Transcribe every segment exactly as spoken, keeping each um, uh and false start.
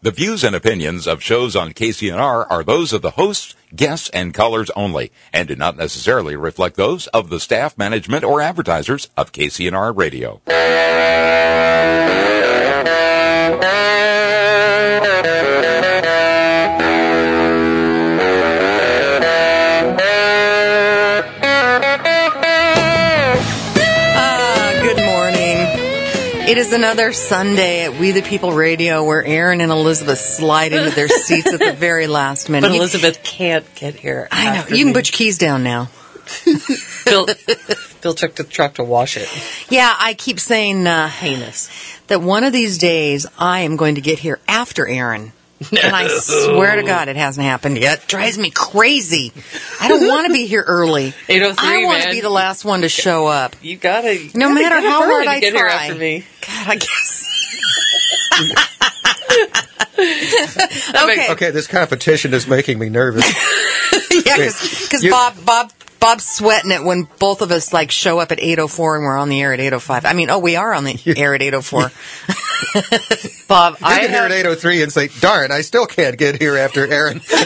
The views and opinions of shows on K C N R are those of the hosts, guests, and callers only, and do not necessarily reflect those of the staff, management, or advertisers of K C N R Radio. It is another Sunday at We the People Radio where Aaron and Elizabeth slide into their seats at the very last minute. But Elizabeth can't get here. I know. You can put your keys down now. Bill, Bill took the truck to wash it. Yeah, I keep saying uh, heinous that one of these days I am going to get here after Aaron. No. And I swear to God it hasn't happened yet. It drives me crazy. I don't want to be here early. eight oh three, I want man. to be the last one to show up. You gotta, you no gotta matter how hard I get try. Here after me. God, I guess. okay. Okay, this competition is making me nervous. Yeah, because Bob, Bob, Bob's sweating it when both of us like show up at eight oh four and we're on the air at eight oh five. I mean, oh, we are on the air at eight oh four. Bob, you I get here at eight oh three and say, darn, I still can't get here after Aaron. You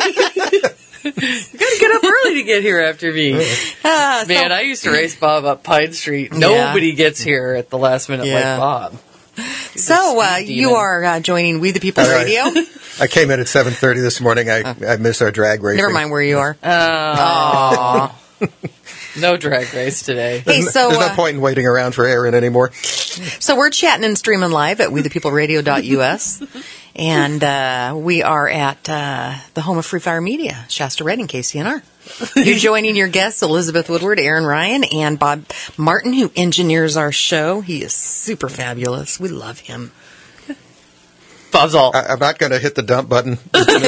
gotta get up early to get here after me. Uh, Man, so, I used to race Bob up Pine Street. Nobody yeah. gets here at the last minute yeah. like Bob. He's so uh, you are uh, joining We the People All Radio. Right. I came in at seven thirty this morning. I, oh. I missed our drag race. Never mind where you are. Oh. No drag race today. Hey, so, There's no uh, point in waiting around for Aaron anymore. So we're chatting and streaming live at we the people radio dot U S. And uh, we are at uh, the home of Free Fire Media, Shasta Redding, K C N R. You're joining your guests, Elizabeth Woodward, Aaron Ryan, and Bob Martin, who engineers our show. He is super fabulous. We love him. Bob's all. I, I'm not going to hit the dump button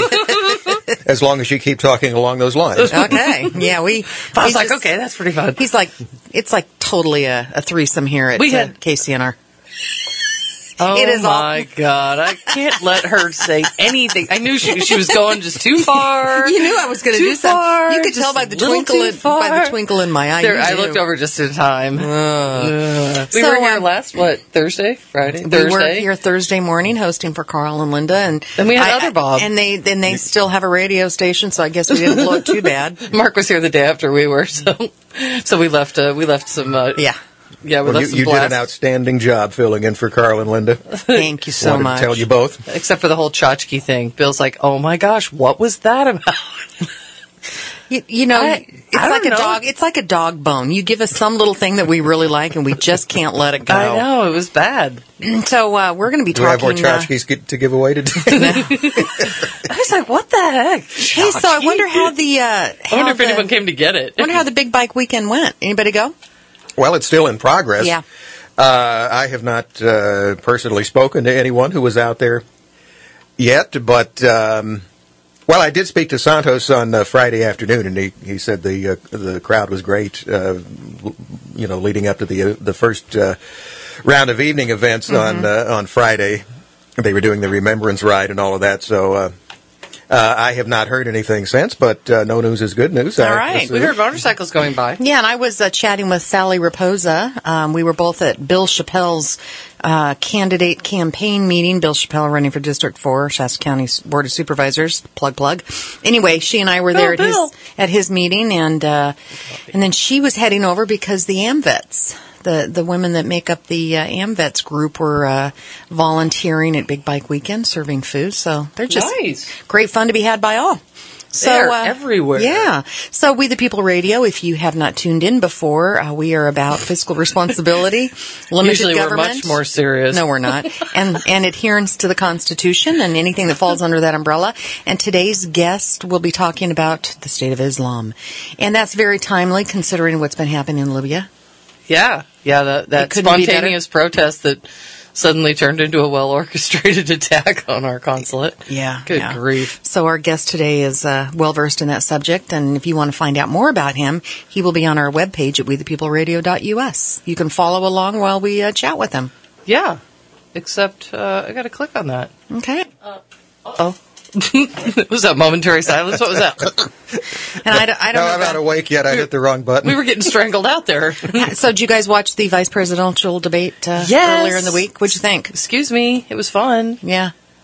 as long as you keep talking along those lines. Okay. Yeah, we. Bob's like, just, okay, that's pretty fun. He's like, it's like totally a, a threesome here at we had, uh, K C N R. Oh, it is my all... God. I can't let her say anything. I knew she, she was going just too far. You knew I was going to do something. You could tell by the twinkle in, by the twinkle in my eye. There, I looked over just in time. Uh, uh. We so, were here um, last, what, Thursday? Friday? We Thursday? were here Thursday morning hosting for Carl and Linda. And then we had I, other Bob. And they then they still have a radio station, so I guess we didn't blow it too bad. Mark was here the day after we were, so so we left, uh, we left some... Uh, yeah. Yeah, well, you, you did an outstanding job filling in for Carl and Linda. Thank you so Wanted much. To tell you both, except for the whole tchotchke thing. Bill's like, "Oh my gosh, what was that about?" You, you know, I, it's I like a know. dog. It's like a dog bone. You give us some little thing that we really like, and we just can't let it go. I know, it was bad. So uh, we're going to be Do talking. Do we have more tchotchkes uh, to give away today? I was like, "What the heck?" Hey, so I wonder how the. Uh, I how wonder if the, anyone came to get it. I wonder how the big bike weekend went. Anybody go? Well, it's still in progress. Yeah. Uh, I have not uh, personally spoken to anyone who was out there yet, but, um, well, I did speak to Santos on uh, Friday afternoon, and he, he said the uh, the crowd was great, uh, you know, leading up to the uh, the first uh, round of evening events mm-hmm. on uh, on Friday. They were doing the Remembrance Ride and all of that, so... Uh, Uh, I have not heard anything since, but uh, no news is good news. All I, right. We heard motorcycles going by. Yeah, and I was uh, chatting with Sally Raposa. Um, we were both at Bill Chappelle's uh, candidate campaign meeting. Bill Chappelle running for District four, Shasta County Board of Supervisors. Plug, plug. Anyway, she and I were there oh, at his at his meeting, and uh, and then she was heading over because the AMVETS, the the women that make up the uh, AMVETS group, were uh, volunteering at Big Bike Weekend, serving food. So they're just nice. Great fun to be had by all. So, They're uh, everywhere. Yeah. So We the People Radio, if you have not tuned in before, uh, we are about fiscal responsibility, limited Usually government. we're much more serious. No, we're not. and and adherence to the Constitution and anything that falls under that umbrella. And today's guest will be talking about the state of Islam. And that's very timely considering what's been happening in Libya. Yeah. Yeah, that, that spontaneous protest that suddenly turned into a well-orchestrated attack on our consulate. Yeah. Good yeah. grief. So our guest today is uh, well-versed in that subject, and if you want to find out more about him, he will be on our webpage at we the people radio dot U S. You can follow along while we uh, chat with him. Yeah, except uh, I got to click on that. Okay. Uh, oh. Was that momentary silence? What was that? And I don't, I don't no, know I'm not awake yet. I hit the wrong button. We were getting strangled out there. So did you guys watch the vice presidential debate uh, yes. earlier in the week? What'd you think? Excuse me. It was fun. Yeah.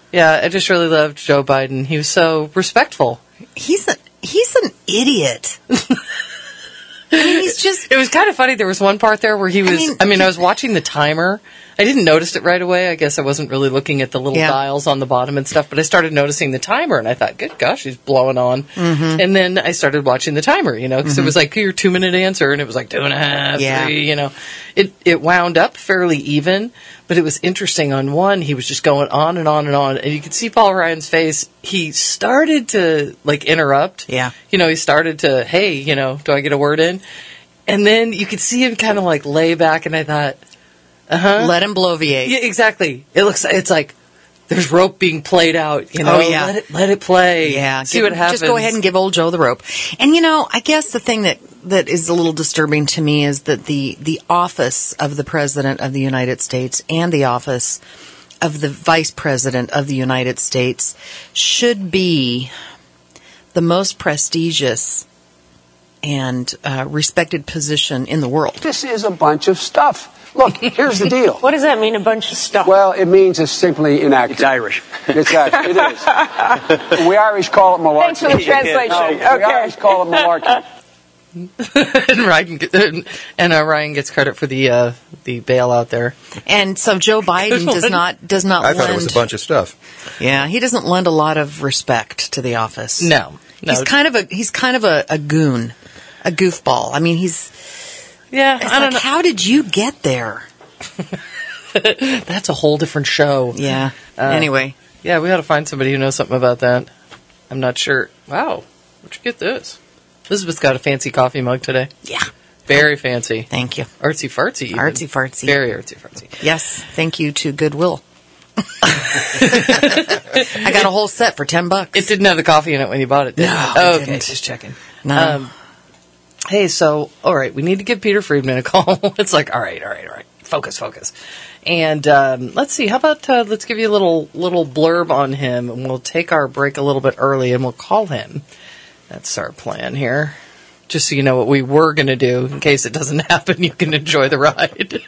Yeah, I just really loved Joe Biden. He was so respectful. He's a, he's an idiot. I mean, he's just... It was kind of funny. There was one part there where he was... I mean, I, mean, I was watching the timer. I didn't notice it right away. I guess I wasn't really looking at the little yeah. dials on the bottom and stuff, but I started noticing the timer, and I thought, good gosh, he's blowing on. Mm-hmm. And then I started watching the timer, you know, because mm-hmm. it was like your two-minute answer, and it was like two and a half, yeah. three, you know. It, it wound up fairly even, but it was interesting. On one, he was just going on and on and on, and you could see Paul Ryan's face. He started to, like, interrupt. Yeah. You know, he started to, hey, you know, do I get a word in? And then you could see him kind of, like, lay back, and I thought... Uh-huh. Let him bloviate. Yeah, exactly. It looks. It's like there's rope being played out. You know, oh, yeah. let it let it play. Yeah, see give, what happens. Just go ahead and give old Joe the rope. And you know, I guess the thing that, that is a little disturbing to me is that the the office of the President of the United States and the office of the Vice President of the United States should be the most prestigious and uh, respected position in the world. This is a bunch of stuff. Look, here's the deal. What does that mean, a bunch of stuff? Well, it means it's simply inaccurate. It's Irish. It's Irish. It is. We Irish call it malarkey. Thanks for the translation. No, okay. We Irish call it malarkey. and Ryan, and uh, Ryan gets credit for the uh, the bailout there. And so Joe Biden does not does not. I lend, thought it was a bunch of stuff. Yeah, he doesn't lend a lot of respect to the office. No, no. He's kind of a he's kind of a, a goon, a goofball. I mean, he's yeah. It's I don't like, know. How did you get there? That's a whole different show. Yeah. Uh, anyway. Yeah, we got to find somebody who knows something about that. I'm not sure. Wow. Where'd you get this? Elizabeth's got a fancy coffee mug today. Yeah. Very fancy. Thank you. Artsy fartsy. Even. Artsy fartsy. Very artsy fartsy. Yes. Thank you to Goodwill. I got a whole set for ten bucks. It didn't have the coffee in it when you bought it, did no, it? Oh, okay. Didn't. Just checking. No. Um, hey, so, all right, we need to give Peter Friedman a call. It's like, all right, all right, all right. Focus, focus. And um, let's see, how about uh, let's give you a little little blurb on him, and we'll take our break a little bit early, and we'll call him. That's our plan here. Just so you know what we were going to do. In case it doesn't happen, you can enjoy the ride.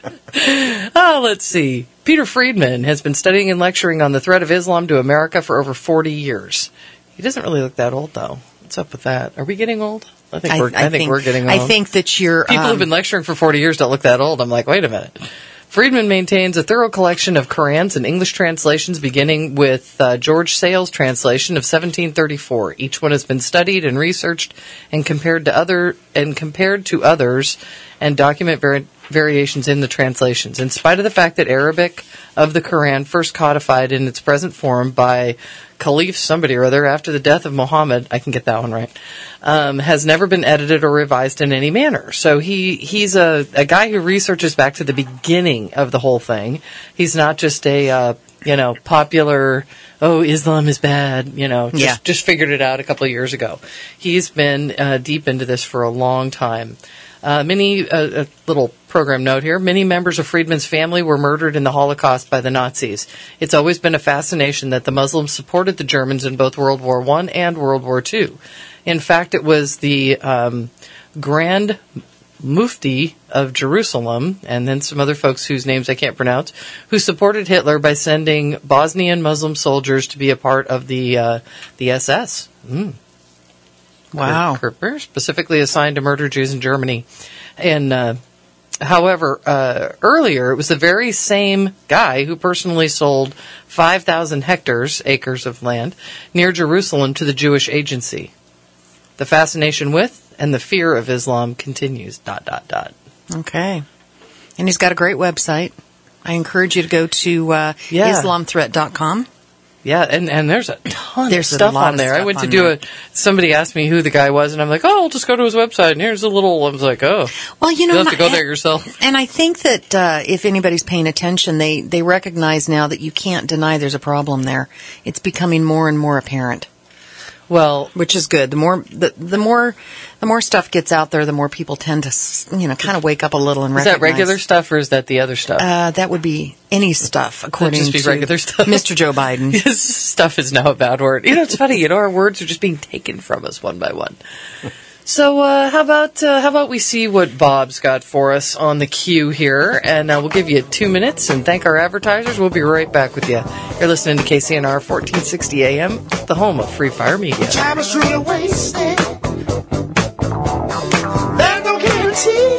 Oh, let's see. Peter Friedman has been studying and lecturing on the threat of Islam to America for over forty years. He doesn't really look that old, though. What's up with that? Are we getting old? I think we're. I, I, I think, think we're getting old. I think that you're. People um, who've been lecturing for forty years don't look that old. I'm like, wait a minute. Friedman maintains a thorough collection of Qurans and English translations, beginning with uh, George Sale's translation of seventeen thirty-four. Each one has been studied and researched and compared to other and compared to others, and document vari- variations in the translations. In spite of the fact that Arabic of the Quran first codified in its present form by Caliph somebody or other after the death of Muhammad, I can get that one right, um, has never been edited or revised in any manner. So he, he's a, a guy who researches back to the beginning of the whole thing. He's not just a, uh, you know, popular, oh, Islam is bad, you know, just, yeah. just figured it out a couple of years ago. He's been uh, deep into this for a long time. Uh, many, uh, a little program note here, many members of Friedman's family were murdered in the Holocaust by the Nazis. It's always been a fascination that the Muslims supported the Germans in both World War One and World War Two. In fact, it was the um, Grand Mufti of Jerusalem, and then some other folks whose names I can't pronounce, who supported Hitler by sending Bosnian Muslim soldiers to be a part of the uh, the S S. Mm. Wow. Kurt Kurt specifically assigned to murder Jews in Germany. And, uh, however, uh, earlier, it was the very same guy who personally sold five thousand hectares, acres of land, near Jerusalem to the Jewish Agency. The fascination with and the fear of Islam continues, dot, dot, dot. Okay. And he's got a great website. I encourage you to go to uh, yeah. islam threat dot com. Yeah, and, and there's a ton there's of stuff on there. Stuff I went to there. do it. Somebody asked me who the guy was, and I'm like, oh, I'll just go to his website, and here's a little, I was like, oh. Well, you know, you'll have to go and, there yourself. And I think that uh, if anybody's paying attention, they, they recognize now that you can't deny there's a problem there. It's becoming more and more apparent. Well, which is good. The more the, the more the more stuff gets out there, the more people tend to, you know, kind of wake up a little and is recognize. Is that regular stuff or is that the other stuff? Uh, that would be any stuff, according just be to regular stuff. Mister Joe Biden. Yes, stuff is now a bad word. You know, it's funny. You know, our words are just being taken from us one by one. So uh, how about uh, how about we see what Bob's got for us on the queue here, and uh, we'll give you two minutes and thank our advertisers. We'll be right back with you. You're listening to K C N R fourteen sixty A M, the home of Free Fire Media. Time is truly wasted. There's no guarantee.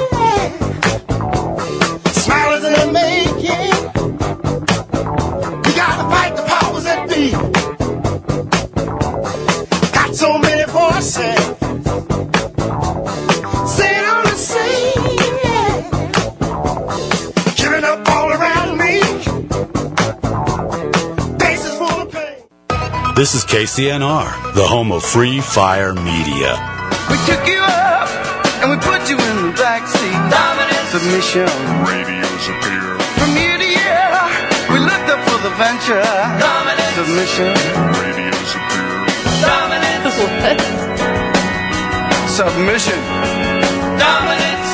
Smile is in the making. We gotta fight the powers that be. Got so many voices. Saying all the same. Giving up all around me. Faces full of pain. This is K C N R, the home of Free Fire Media. We took you up and we put you in the backseat. Dominant submission. Radio superior. From year to year, we looked up for the venture. Dominant submission. Radio superior. Dominant. What? Submission. Dominance.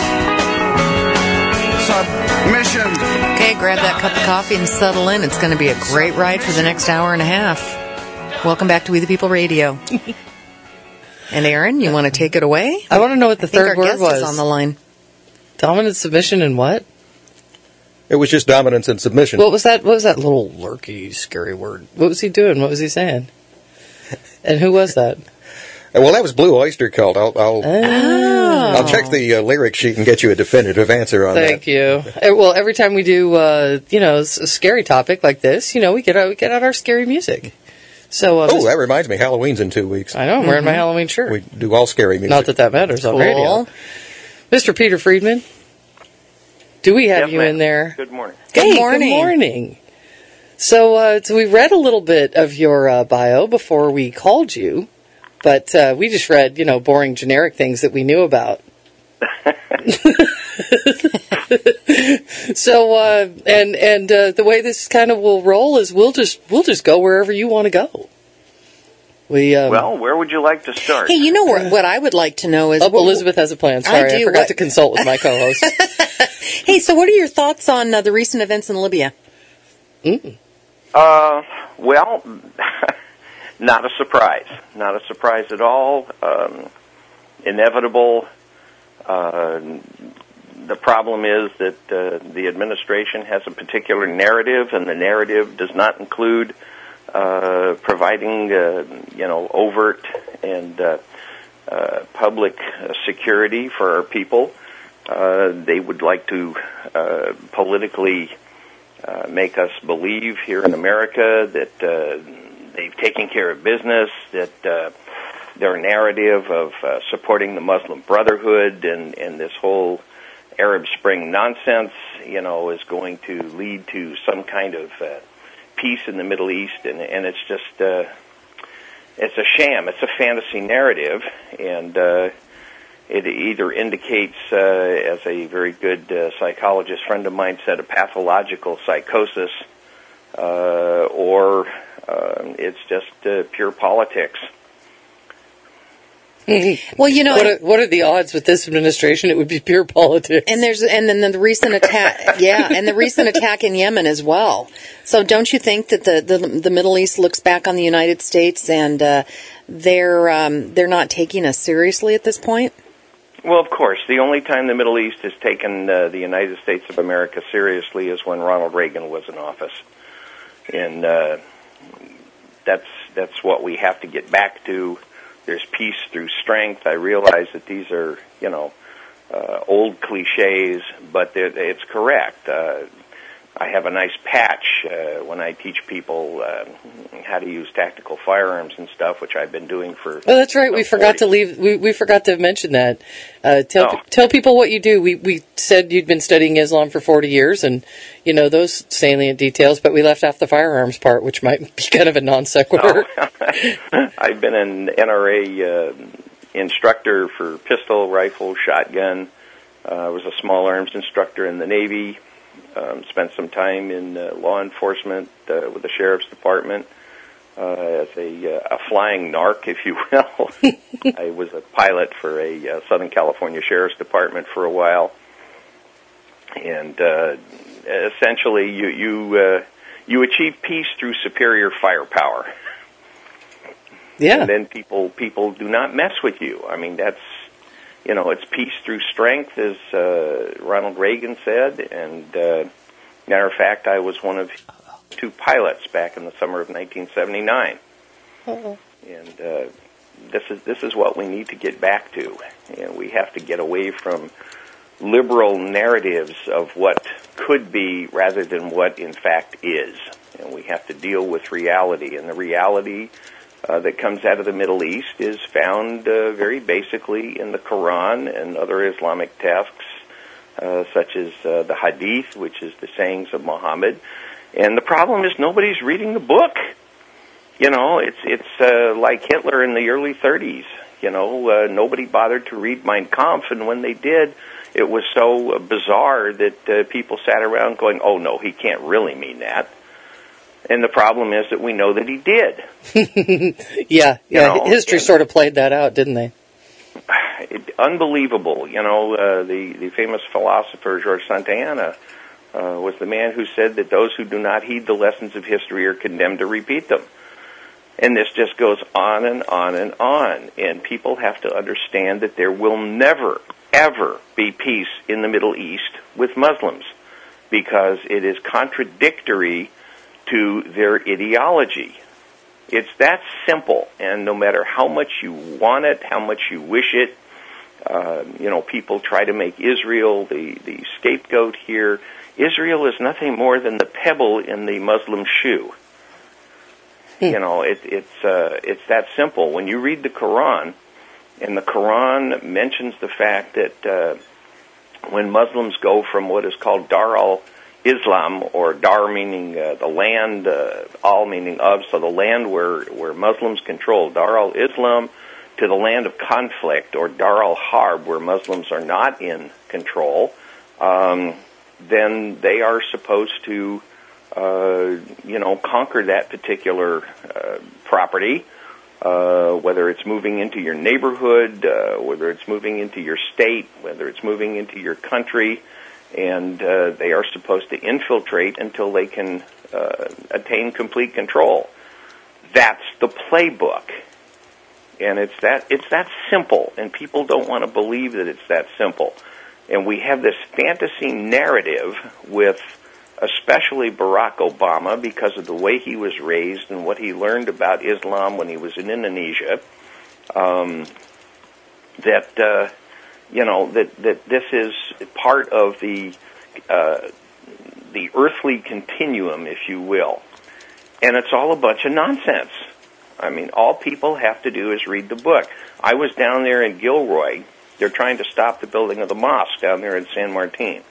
Submission. Okay, grab that cup of coffee and settle in. It's going to be a great ride for the next hour and a half. Welcome back to We the People Radio. And Aaron, you want to take it away? I want to know what the I think third our word guest was. is on the line. Dominant submission and what? It was just dominance and submission. What was that? What was that little lurky, scary word? What was he doing? What was he saying? And who was that? Well, that was Blue Oyster Cult. I'll I'll, Oh. I'll check the uh, lyric sheet and get you a definitive answer on Thank that. you. Uh, Well, every time we do, uh, you know, s- a scary topic like this, you know, we get out, we get out our scary music. So, uh, Oh, that reminds me, Halloween's in two weeks. I know, I'm wearing my Halloween shirt. We do all scary music. Not that that matters on Cool. radio. Mister Peter Friedman, do we have Yes, you ma'am. in there? Good morning. Good Hey, morning. Good morning. So, uh, so we read a little bit of your uh, bio before we called you, but uh, we just read, you know, boring generic things that we knew about. So, uh, and and uh, the way this kind of will roll is we'll just we'll just go wherever you want to go. We um, Well, where would you like to start? Hey, you know what, what I would like to know is... oh, Elizabeth has a plan. I Sorry, I, do. forgot What- to consult with my co-host. Hey, so what are your thoughts on uh, the recent events in Libya? Mm. Uh, well, not a surprise. Not a surprise at all. Um, inevitable. Uh, the problem is that uh, the administration has a particular narrative, and the narrative does not include uh, providing, uh, you know, overt and uh, uh, public uh, security for our people. Uh, they would like to uh, politically uh, make us believe here in America that uh, they've taken care of business, that uh, their narrative of uh, supporting the Muslim Brotherhood and, and this whole Arab Spring nonsense, you know, is going to lead to some kind of uh, peace in the Middle East, and, and it's just, uh, it's a sham. It's a fantasy narrative, and uh, it either indicates, uh, as a very good uh, psychologist friend of mine said, a pathological psychosis, uh, or uh, it's just uh, pure politics. Well, you know... What are, what are the odds with this administration? It would be pure politics. And there's and then the recent attack, yeah, and the recent attack in Yemen as well. So don't you think that the the, the Middle East looks back on the United States and uh, they're um, they're not taking us seriously at this point? Well, of course, the only time the Middle East has taken uh, the United States of America seriously is when Ronald Reagan was in office, and uh, that's that's what we have to get back to. There's peace through strength. I realize that these are, you know, uh, old cliches, but it's correct. Uh, I have a nice patch uh, when I teach people uh, how to use tactical firearms and stuff, which I've been doing for. Oh, that's right. You know, we forgot to leave. We, we forgot to mention that. Uh, tell Oh. tell people what you do. We we said you'd been studying Islam for forty years, and you know those salient details, but we left off the firearms part, which might be kind of a non sequitur. Oh. I've been an N R A uh, instructor for pistol, rifle, shotgun. Uh, I was a small arms instructor in the Navy. Um, spent some time in uh, law enforcement uh, with the Sheriff's Department uh, as a, uh, a flying narc, if you will. I was a pilot for a uh, Southern California Sheriff's Department for a while. And uh, essentially, you you, uh, you achieve peace through superior firepower. Yeah. And then people people do not mess with you. I mean, that's, you know, it's peace through strength, as uh, Ronald Reagan said. And uh, matter of fact, I was one of two pilots back in the summer of nineteen seventy-nine. Uh-oh. And uh, this is this is what we need to get back to. You know, we have to get away from liberal narratives of what could be rather than what in fact is. And we have to deal with reality. And the reality uh, that comes out of the Middle East is found uh, very basically in the Quran and other Islamic texts, uh, such as uh, the Hadith, which is the sayings of Muhammad. And the problem is nobody's reading the book. You know, it's it's uh, like Hitler in the early thirties. You know, uh, nobody bothered to read Mein Kampf, and when they did, it was so uh, bizarre that uh, people sat around going, oh, no, he can't really mean that. And the problem is that we know that he did. yeah, yeah. You know, history and, sort of played that out, didn't they? It, unbelievable. You know, uh, the, the famous philosopher George Santayana uh, was the man who said that those who do not heed the lessons of history are condemned to repeat them. And this just goes on and on and on. And people have to understand that there will never, ever be peace in the Middle East with Muslims, because it is contradictory to their ideology. It's that simple. And no matter how much you want it, how much you wish it, uh, you know, people try to make Israel the, the scapegoat here. Israel is nothing more than the pebble in the Muslim shoe. You know, it, it's uh, it's that simple. When you read the Quran, and the Quran mentions the fact that uh, when Muslims go from what is called Dar al-Islam, or Dar meaning uh, the land, uh, al meaning of, so the land where, where Muslims control, Dar al-Islam, to the land of conflict, or Dar al-Harb, where Muslims are not in control, um, then they are supposed to Uh, you know, conquer that particular uh, property, uh, whether it's moving into your neighborhood, uh, whether it's moving into your state, whether it's moving into your country, and uh, they are supposed to infiltrate until they can uh, attain complete control. That's the playbook, and it's that it's that simple, and people don't want to believe that it's that simple. And we have this fantasy narrative with especially Barack Obama, because of the way he was raised and what he learned about Islam when he was in Indonesia, um, that, uh, you know, that, that this is part of the, uh, the earthly continuum, if you will. And it's all a bunch of nonsense. I mean, all people have to do is read the book. I was down there in Gilroy. They're trying to stop the building of the mosque down there in San Martin.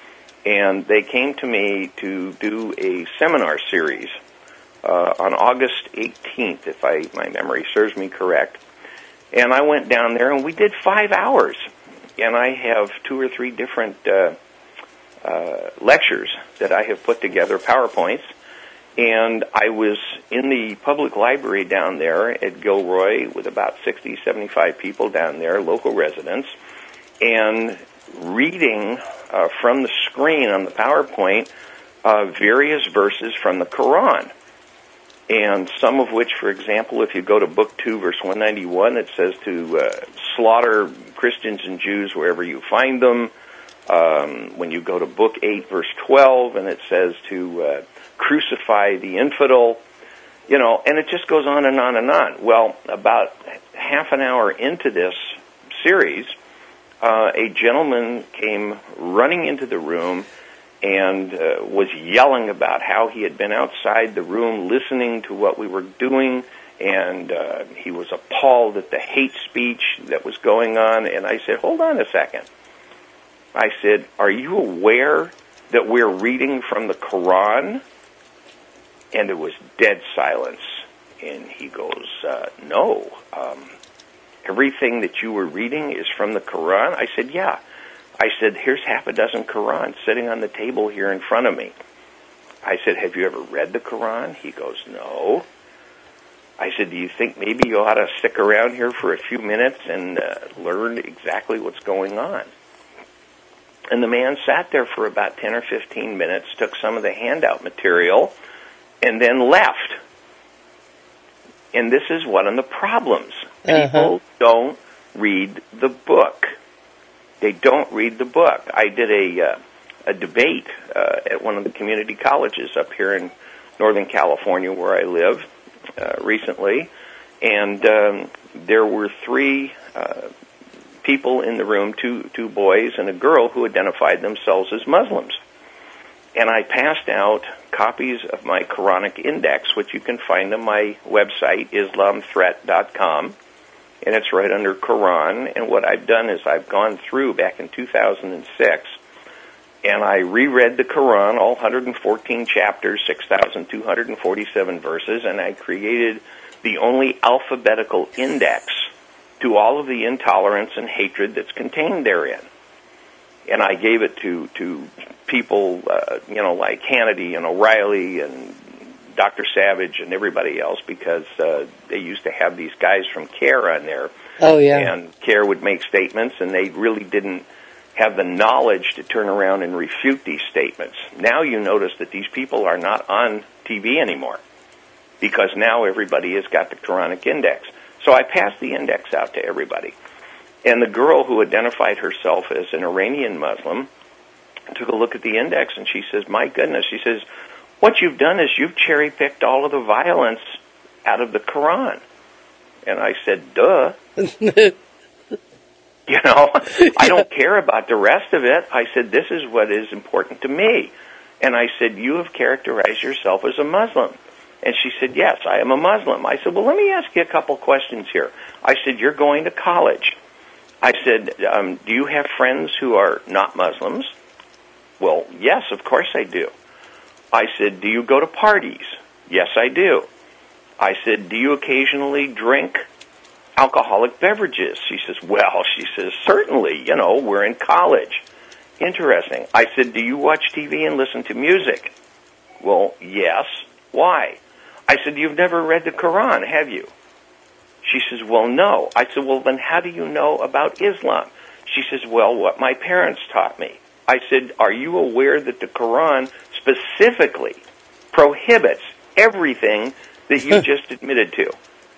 And they came to me to do a seminar series uh, on August eighteenth, if I my memory serves me correct. And I went down there, and we did five hours. And I have two or three different uh, uh, lectures that I have put together, PowerPoints. And I was in the public library down there at Gilroy with about sixty, seventy-five people down there, local residents, and reading uh, from the screen on the PowerPoint uh, various verses from the Quran. And some of which, for example, if you go to Book two, verse one ninety-one, it says to uh, slaughter Christians and Jews wherever you find them. Um, when you go to Book eight, verse twelve, and it says to uh, crucify the infidel, you know, and it just goes on and on and on. Well, about half an hour into this series, Uh, a gentleman came running into the room and uh, was yelling about how he had been outside the room listening to what we were doing, and uh, he was appalled at the hate speech that was going on. And I said, hold on a second. I said, are you aware that we're reading from the Quran? And there was dead silence. And he goes, uh, no, um everything that you were reading is from the Quran? I said, yeah. I said, here's half a dozen Qurans sitting on the table here in front of me. I said, have you ever read the Quran? He goes, no. I said, do you think maybe you ought to stick around here for a few minutes and uh, learn exactly what's going on? And the man sat there for about ten or fifteen minutes, took some of the handout material, and then left. And this is one of the problems. Uh-huh. People don't read the book. They don't read the book. I did a uh, a debate uh, at one of the community colleges up here in Northern California where I live uh, recently, and um, there were three uh, people in the room, two two boys and a girl, who identified themselves as Muslims. And I passed out copies of my Quranic Index, which you can find on my website, islam threat dot com, and it's right under Quran. And what I've done is I've gone through back in two thousand six, and I reread the Quran, all one hundred fourteen chapters, six thousand two hundred forty-seven verses, and I created the only alphabetical index to all of the intolerance and hatred that's contained therein. And I gave it to, to people, uh, you know, like Hannity and O'Reilly and Doctor Savage and everybody else, because uh, they used to have these guys from CARE on there. Oh, yeah. And CARE would make statements, and they really didn't have the knowledge to turn around and refute these statements. Now you notice that these people are not on T V anymore, because now everybody has got the Quranic Index. So I passed the index out to everybody. And the girl who identified herself as an Iranian Muslim took a look at the index, and she says, my goodness, she says, what you've done is you've cherry-picked all of the violence out of the Quran. And I said, duh. You know, I don't care about the rest of it. I said, this is what is important to me. And I said, you have characterized yourself as a Muslim. And she said, yes, I am a Muslim. I said, well, let me ask you a couple questions here. I said, you're going to college. I said, um, do you have friends who are not Muslims? Well, yes, of course I do. I said, do you go to parties? Yes, I do. I said, do you occasionally drink alcoholic beverages? She says, well, she says, certainly, you know, we're in college. Interesting. I said, do you watch T V and listen to music? Well, yes. Why? I said, you've never read the Quran, have you? She says, well, no. I said, well, then how do you know about Islam? She says, well, what my parents taught me. I said, are you aware that the Quran specifically prohibits everything that you just admitted to?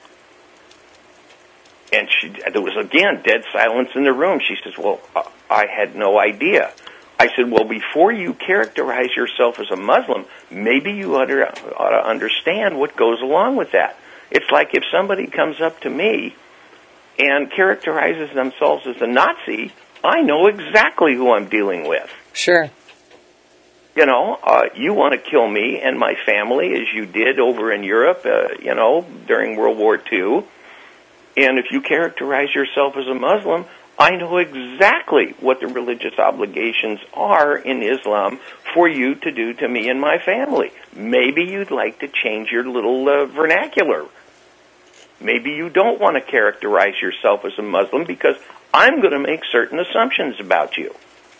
And she, there was, again, dead silence in the room. She says, well, I had no idea. I said, well, before you characterize yourself as a Muslim, maybe you ought to, ought to understand what goes along with that. It's like if somebody comes up to me and characterizes themselves as a Nazi, I know exactly who I'm dealing with. Sure. You know, uh, you want to kill me and my family, as you did over in Europe, uh, you know, during World War Two. And if you characterize yourself as a Muslim, I know exactly what the religious obligations are in Islam for you to do to me and my family. Maybe you'd like to change your little uh, vernacular. Maybe you don't want to characterize yourself as a Muslim because I'm going to make certain assumptions about you.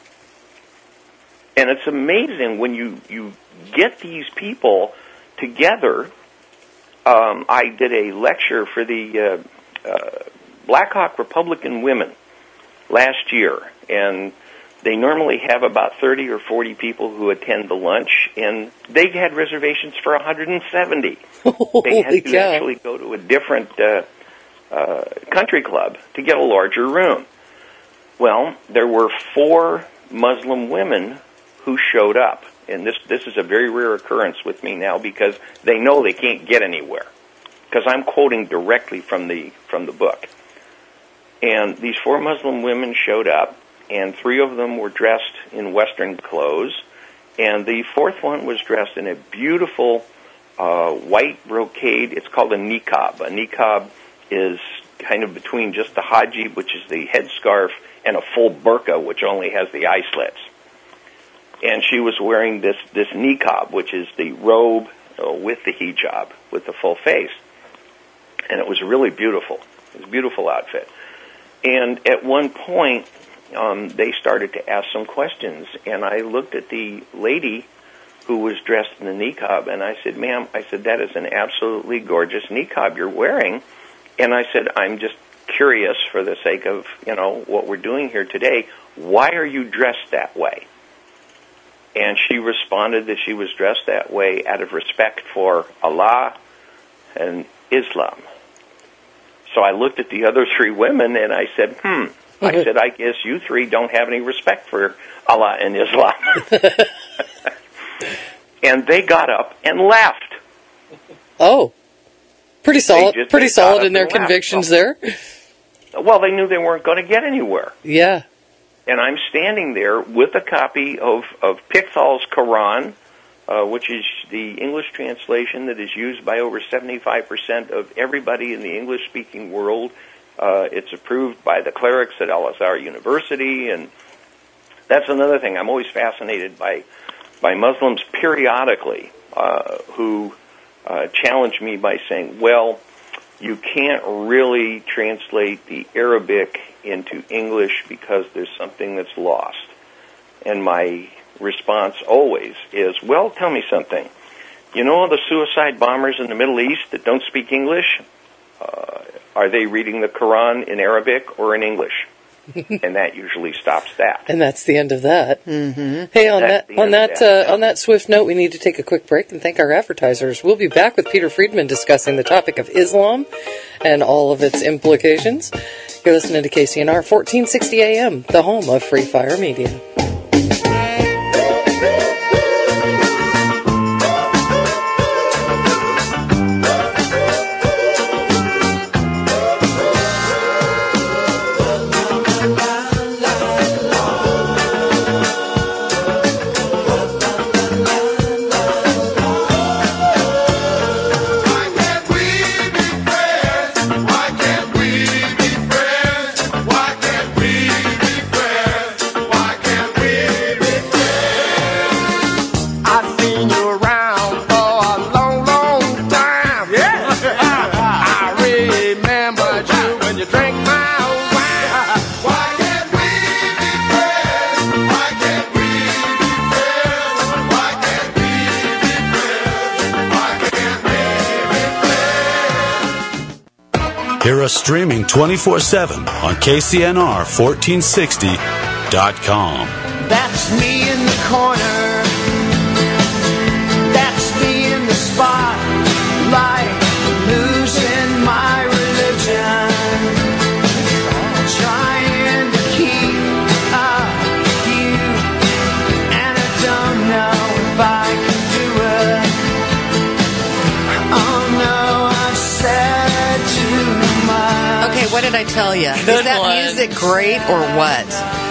And it's amazing when you, you get these people together. Um, I did a lecture for the uh, uh, Black Hawk Republican women last year, and they normally have about thirty or forty people who attend the lunch, and they had reservations for one hundred seventy. They had to cow. actually go to a different uh, uh, country club to get a larger room. Well, there were four Muslim women who showed up, and this this is a very rare occurrence with me now because they know they can't get anywhere, because I'm quoting directly from the from the book. And these four Muslim women showed up, and three of them were dressed in Western clothes, and the fourth one was dressed in a beautiful uh, white brocade. It's called a niqab. A niqab is kind of between just the hijab, which is the headscarf, and a full burqa, which only has the eye slits. And she was wearing this, this niqab, which is the robe uh, with the hijab, with the full face. And it was really beautiful. It was a beautiful outfit. And at one point, um, they started to ask some questions, and I looked at the lady who was dressed in the niqab, and I said, ma'am, I said, that is an absolutely gorgeous niqab you're wearing. And I said, I'm just curious, for the sake of, you know, what we're doing here today, why are you dressed that way? And she responded that she was dressed that way out of respect for Allah and Islam. So I looked at the other three women and I said, hmm. I said, I guess you three don't have any respect for Allah and Islam. And they got up and left. Oh, pretty solid. just- Pretty they got solid up in their and left. convictions Oh. there. Well, they knew they weren't going to get anywhere. Yeah. And I'm standing there with a copy of, of Pickthall's Quran, uh, which is the English translation that is used by over seventy-five percent of everybody in the English-speaking world. Uh, it's approved by the clerics at Al-Azhar University, and that's another thing. I'm always fascinated by by Muslims periodically uh, who uh, challenge me by saying, well, you can't really translate the Arabic into English because there's something that's lost. And my response always is, well, tell me something. You know all the suicide bombers in the Middle East that don't speak English? Uh, are they reading the Quran in Arabic or in English? And that usually stops that. And that's the end of that. Mm-hmm. Hey, on That's that the on end of that that. uh, on that swift note, we need to take a quick break and thank our advertisers. We'll be back with Peter Friedman discussing the topic of Islam and all of its implications. You're listening to K C N R fourteen sixty A M, the home of Free Fire Media. I've seen you around for a long, long time. Yeah. I remember you when you drank my wine. Why can't we be friends? Why can't we be friends? Why can't we be friends? Why can't we be friends? Hear us streaming twenty-four seven on K C N R fourteen sixty dot com. That's me in the corner. That's me in the spotlight, losing my religion, trying to keep up with you, and I don't know if I can do it. Oh no, I've said too much. Okay, what did I tell you? Is Good that one. music great or what?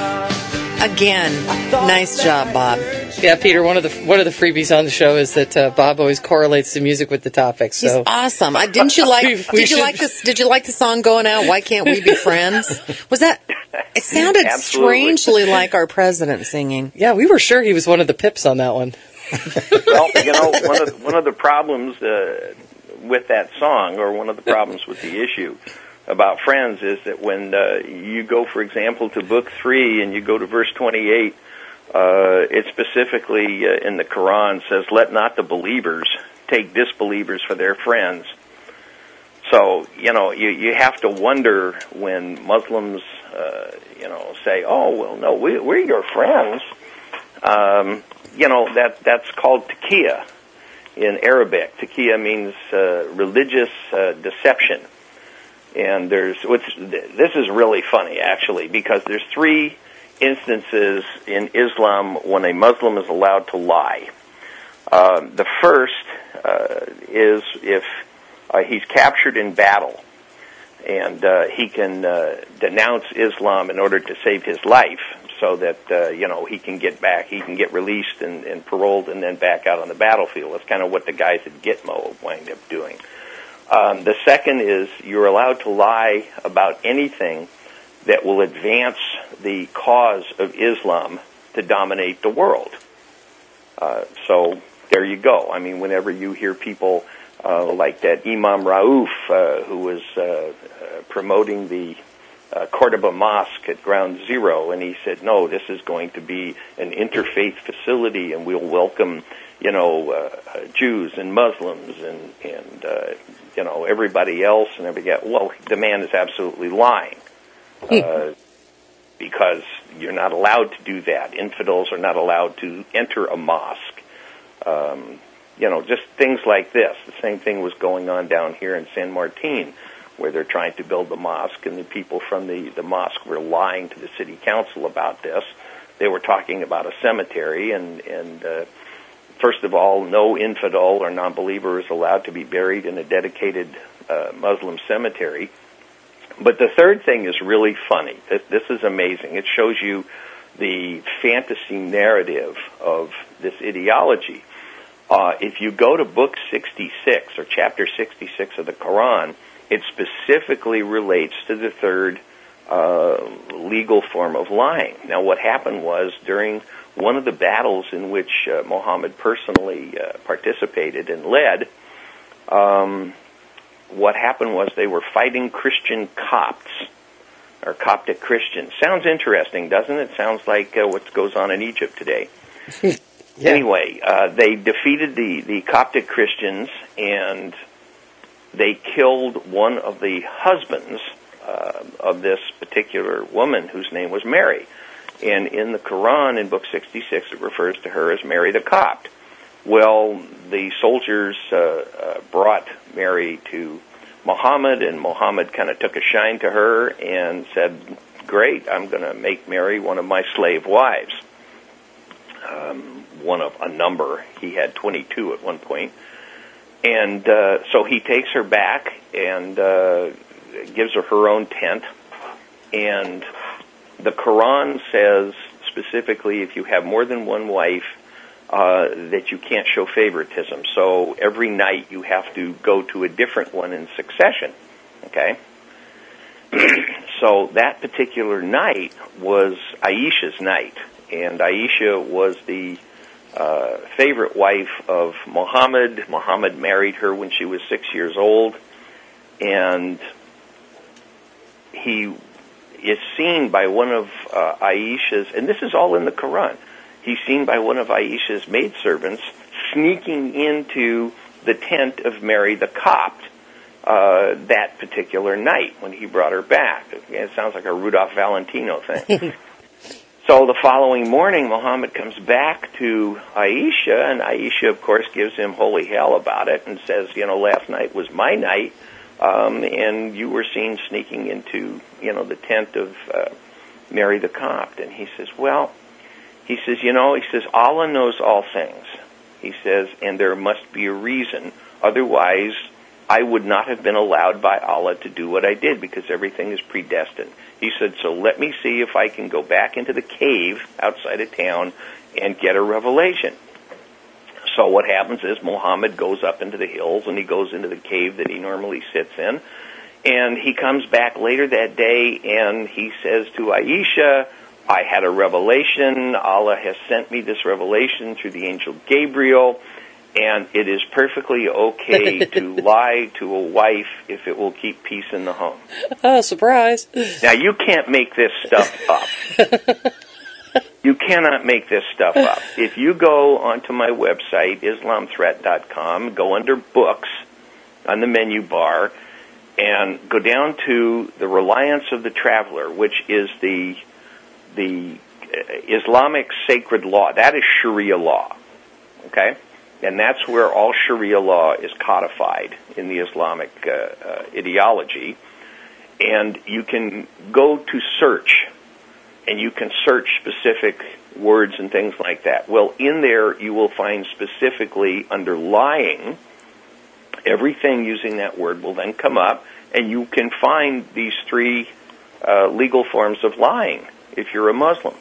Again, nice job, Bob. Yeah, Peter. One of the one of the freebies on the show is that uh, Bob always correlates the music with the topic. He's So awesome. I, didn't you like? We- we did you should- like this? Did you like the song going out? Why can't we be friends? Was that? It sounded Absolutely. strangely like our president singing. yeah, we were sure he was one of the pips on that one. Well, you know, one of one of the problems uh, with that song, or one of the problems with the issue about friends, is that when uh, you go, for example, to Book Three and you go to verse twenty-eight, uh, it specifically uh, in the Quran says, "Let not the believers take disbelievers for their friends." So, you know, you you have to wonder when Muslims, uh, you know, say, "Oh, well, no, we, we're your friends." Um, you know, that that's called taqiyya in Arabic. Taqiyya means uh, religious uh, deception. And there's what's this is really funny, actually, because there's three instances in Islam when a Muslim is allowed to lie. Um, the first uh, is if uh, he's captured in battle, and uh, he can uh, denounce Islam in order to save his life, so that uh, you know he can get back, he can get released and, and paroled, and then back out on the battlefield. That's kind of what the guys at Gitmo wind up doing. Um, the second is you're allowed to lie about anything that will advance the cause of Islam to dominate the world. Uh, so there you go. I mean, whenever you hear people uh, like that Imam Rauf, uh, who was uh, uh, promoting the uh, Cordoba Mosque at Ground Zero, and he said, no, this is going to be an interfaith facility, and we'll welcome, you know, uh, Jews and Muslims and, and uh, you know, everybody else and everybody. Well, the man is absolutely lying. Uh, because you're not allowed to do that. Infidels are not allowed to enter a mosque. Um, you know, just things like this. The same thing was going on down here in San Martin, where they're trying to build the mosque, and the people from the, the mosque were lying to the city council about this. They were talking about a cemetery, and, and uh, first of all, no infidel or non-believer is allowed to be buried in a dedicated uh, Muslim cemetery. But the third thing is really funny. This, this is amazing. It shows you the fantasy narrative of this ideology. Uh, if you go to book sixty-six, or chapter sixty-six of the Quran, it specifically relates to the third uh, legal form of lying. Now, what happened was, during one of the battles in which uh, Muhammad personally uh, participated and led, um, what happened was they were fighting Christian Copts, or Coptic Christians. Sounds interesting, doesn't it? Sounds like uh, what goes on in Egypt today. Yeah. Anyway, uh, they defeated the, the Coptic Christians, and they killed one of the husbands uh, of this particular woman, whose name was Mary. And in the Quran, in book sixty-six, it refers to her as Mary the Copt. Well, the soldiers uh, uh, brought Mary to Muhammad, and Muhammad kind of took a shine to her and said, great, I'm going to make Mary one of my slave wives. Um, one of a number. He had twenty-two at one point. And uh, so he takes her back and uh, gives her her own tent. And the Quran says specifically, if you have more than one wife, uh, that you can't show favoritism. So every night you have to go to a different one in succession. Okay? So that particular night was Aisha's night. And Aisha was the uh, favorite wife of Muhammad. Muhammad married her when she was six years old. And he is seen by one of uh, Aisha's, and this is all in the Quran, he's seen by one of Aisha's maidservants sneaking into the tent of Mary the Copt uh, that particular night when he brought her back. It sounds like a Rudolph Valentino thing. So the following morning, Muhammad comes back to Aisha, and Aisha, of course, gives him holy hell about it and says, you know, last night was my night, um, and you were seen sneaking into, you know, the tent of uh, Mary the Copt. And he says, well, he says, you know, he says, Allah knows all things. He says, and there must be a reason. Otherwise, I would not have been allowed by Allah to do what I did, because everything is predestined. He said, so let me see if I can go back into the cave outside of town and get a revelation. So what happens is Muhammad goes up into the hills, and he goes into the cave that he normally sits in. And he comes back later that day, and he says to Aisha, I had a revelation. Allah has sent me this revelation through the angel Gabriel, and it is perfectly okay to lie to a wife if it will keep peace in the home. Oh, surprise. Now, you can't make this stuff up. You cannot make this stuff up. If you go onto my website, islam threat dot com, go under books on the menu bar, and go down to the Reliance of the Traveler, which is the the Islamic sacred law. That is Sharia law, okay? And that's where all Sharia law is codified in the Islamic uh, uh, ideology. And you can go to search, and you can search specific words and things like that. Well, in there you will find specifically under lying, everything using that word will then come up, and you can find these three uh, legal forms of lying if you're a Muslim.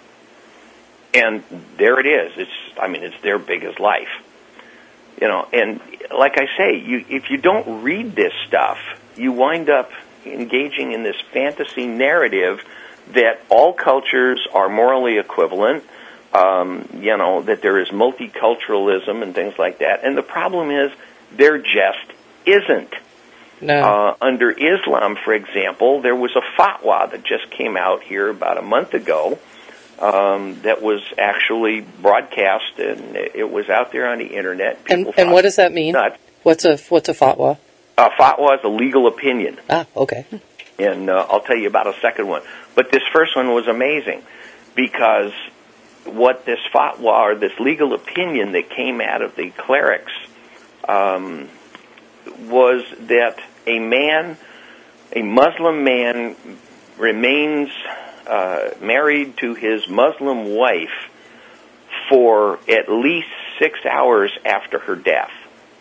And there it is. It's, I mean, it's their big as life. You know, and like I say, you, if you don't read this stuff, you wind up engaging in this fantasy narrative that all cultures are morally equivalent, um, you know, that there is multiculturalism and things like that. And the problem is, there just isn't. No. Uh, under Islam, for example, there was a fatwa that just came out here about a month ago um, that was actually broadcast, and it was out there on the internet. People and and what does that mean? Nuts. What's a what's a fatwa? A fatwa is a legal opinion. Ah, okay. And uh, I'll tell you about a second one. But this first one was amazing because what this fatwa, or this legal opinion that came out of the clerics, um, was that a man, a Muslim man, remains uh, married to his Muslim wife for at least six hours after her death.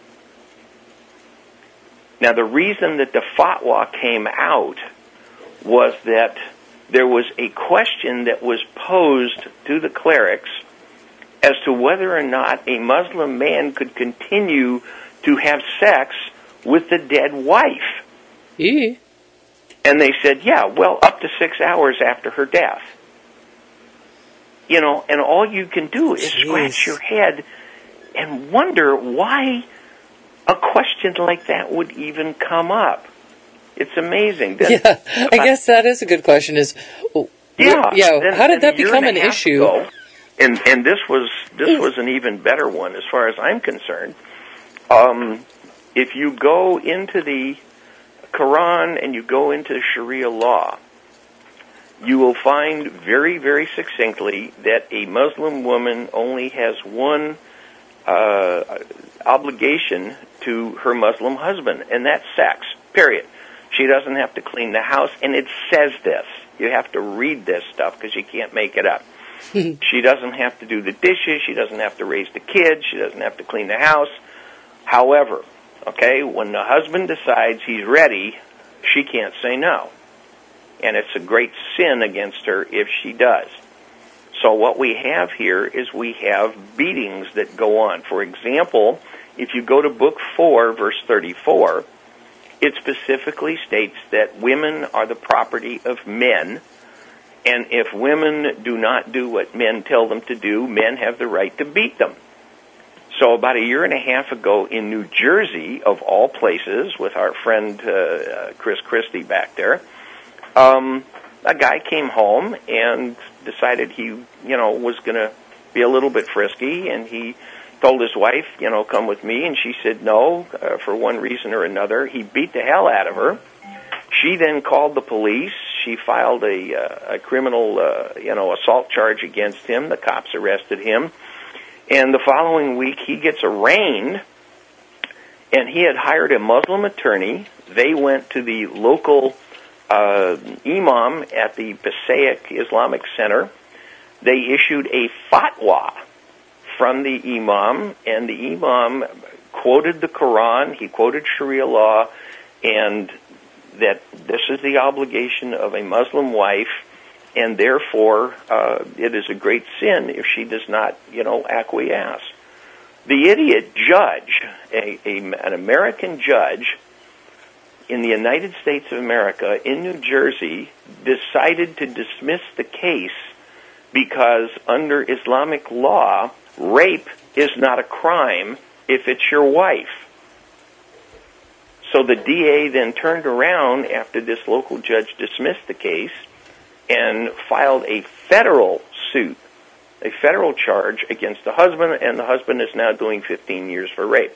Now, the reason that the fatwa came out was that there was a question that was posed to the clerics as to whether or not a Muslim man could continue to have sex with the dead wife. Yeah. And they said, yeah, well, up to six hours after her death. You know, and all you can do is Jeez. scratch your head and wonder why a question like that would even come up. It's amazing. That, Yeah, I guess that is a good question. Is yeah, yeah. then, How did that a year become and an a half issue? ago, and and this was this was an even better one as far as I'm concerned. Um, if you go into the Quran and you go into Sharia law, you will find very, very succinctly that a Muslim woman only has one uh, obligation to her Muslim husband, and that's sex, period. She doesn't have to clean the house, and it says this. You have to read this stuff because you can't make it up. She doesn't have to do the dishes. She doesn't have to raise the kids. She doesn't have to clean the house. However, okay, when the husband decides he's ready, she can't say no. And it's a great sin against her if she does. So what we have here is we have beatings that go on. For example, if you go to Book four, verse thirty-four, it specifically states that women are the property of men, and if women do not do what men tell them to do, men have the right to beat them. So about a year and a half ago in New Jersey, of all places, with our friend uh, uh, Chris Christie back there, um, a guy came home and decided he, you know, was going to be a little bit frisky, and he told his wife, you know, come with me, and she said no, uh, for one reason or another. He beat the hell out of her. She then called the police. She filed a, uh, a criminal, uh, you know, assault charge against him. The cops arrested him. And the following week, he gets arraigned, and he had hired a Muslim attorney. They went to the local uh, imam at the Passaic Islamic Center. They issued a fatwa from the imam, and the imam quoted the Quran, he quoted Sharia law, and that this is the obligation of a Muslim wife, and therefore uh, it is a great sin if she does not, you know, acquiesce. The idiot judge, a, a, an American judge in the United States of America, in New Jersey, decided to dismiss the case because under Islamic law, rape is not a crime if it's your wife. So the D A then turned around after this local judge dismissed the case and filed a federal suit, a federal charge against the husband, and the husband is now doing fifteen years for rape.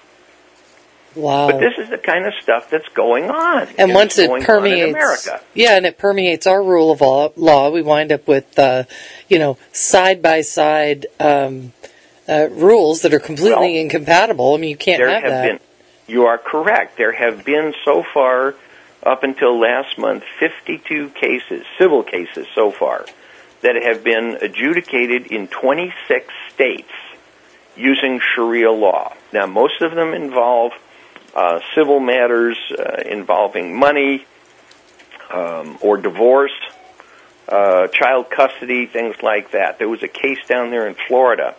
Wow. But this is the kind of stuff that's going on. And, and once it permeates, yeah, and it permeates our rule of law, we wind up with, uh, you know, side-by-side um, uh, rules that are completely well, incompatible. I mean, you can't there have, have that. Been, you are correct. There have been so far, up until last month, fifty-two cases, civil cases so far, that have been adjudicated in twenty-six states using Sharia law. Now, most of them involve Uh, civil matters uh, involving money um, or divorce, uh, child custody, things like that. There was a case down there in Florida,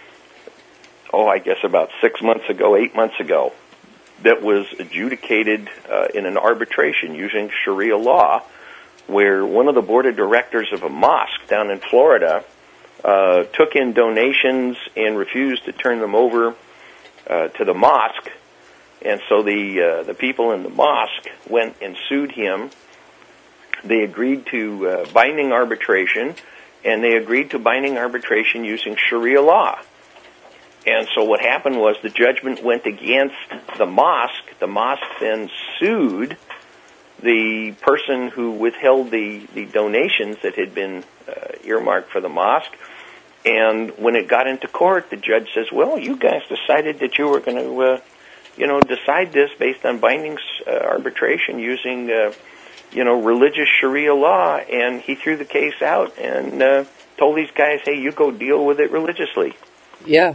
oh, I guess about six months ago, eight months ago, that was adjudicated uh, in an arbitration using Sharia law, where one of the board of directors of a mosque down in Florida uh, took in donations and refused to turn them over uh, to the mosque. And so the uh, the people in the mosque went and sued him. They agreed to uh, binding arbitration, and they agreed to binding arbitration using Sharia law. And so what happened was the judgment went against the mosque. The mosque then sued the person who withheld the, the donations that had been uh, earmarked for the mosque. And when it got into court, the judge says, well, you guys decided that you were going to, uh, you know, decide this based on binding uh, arbitration using, uh, you know, religious Sharia law. And he threw the case out and uh, told these guys, hey, you go deal with it religiously. Yeah.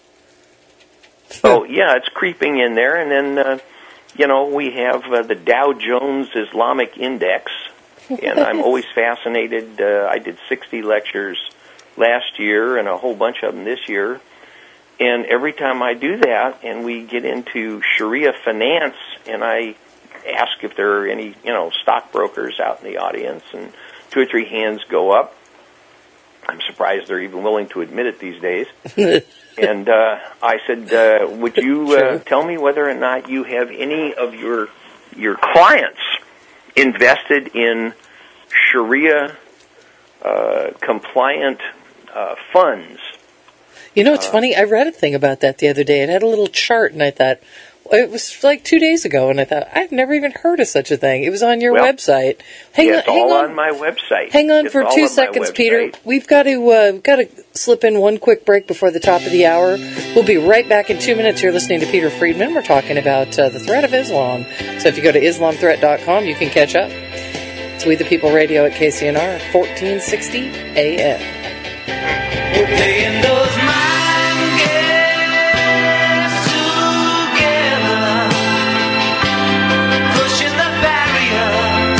So, yeah, it's creeping in there. And then, uh, you know, we have uh, the Dow Jones Islamic Index. And I'm always fascinated. Uh, I did sixty lectures last year and a whole bunch of them this year. And every time I do that and we get into Sharia finance and I ask if there are any, you know, stockbrokers out in the audience and two or three hands go up. I'm surprised they're even willing to admit it these days. And uh, I said, uh, would you uh, tell me whether or not you have any of your your clients invested in Sharia uh, compliant uh, funds? You know, it's uh, funny. I read a thing about that the other day. It had a little chart, and I thought, it was like two days ago, and I thought, I've never even heard of such a thing. It was on your well, website. Hang yeah, on, it's hang all on. on my website. Hang on it's for two seconds, Peter. We've got to uh, got to slip in one quick break before the top of the hour. We'll be right back in two minutes. You're listening to Peter Friedman. We're talking about uh, the threat of Islam. So if you go to islam threat dot com, you can catch up. It's We the People Radio at K C N R, fourteen sixty A M. We're playing those mind games together, pushing the barrier,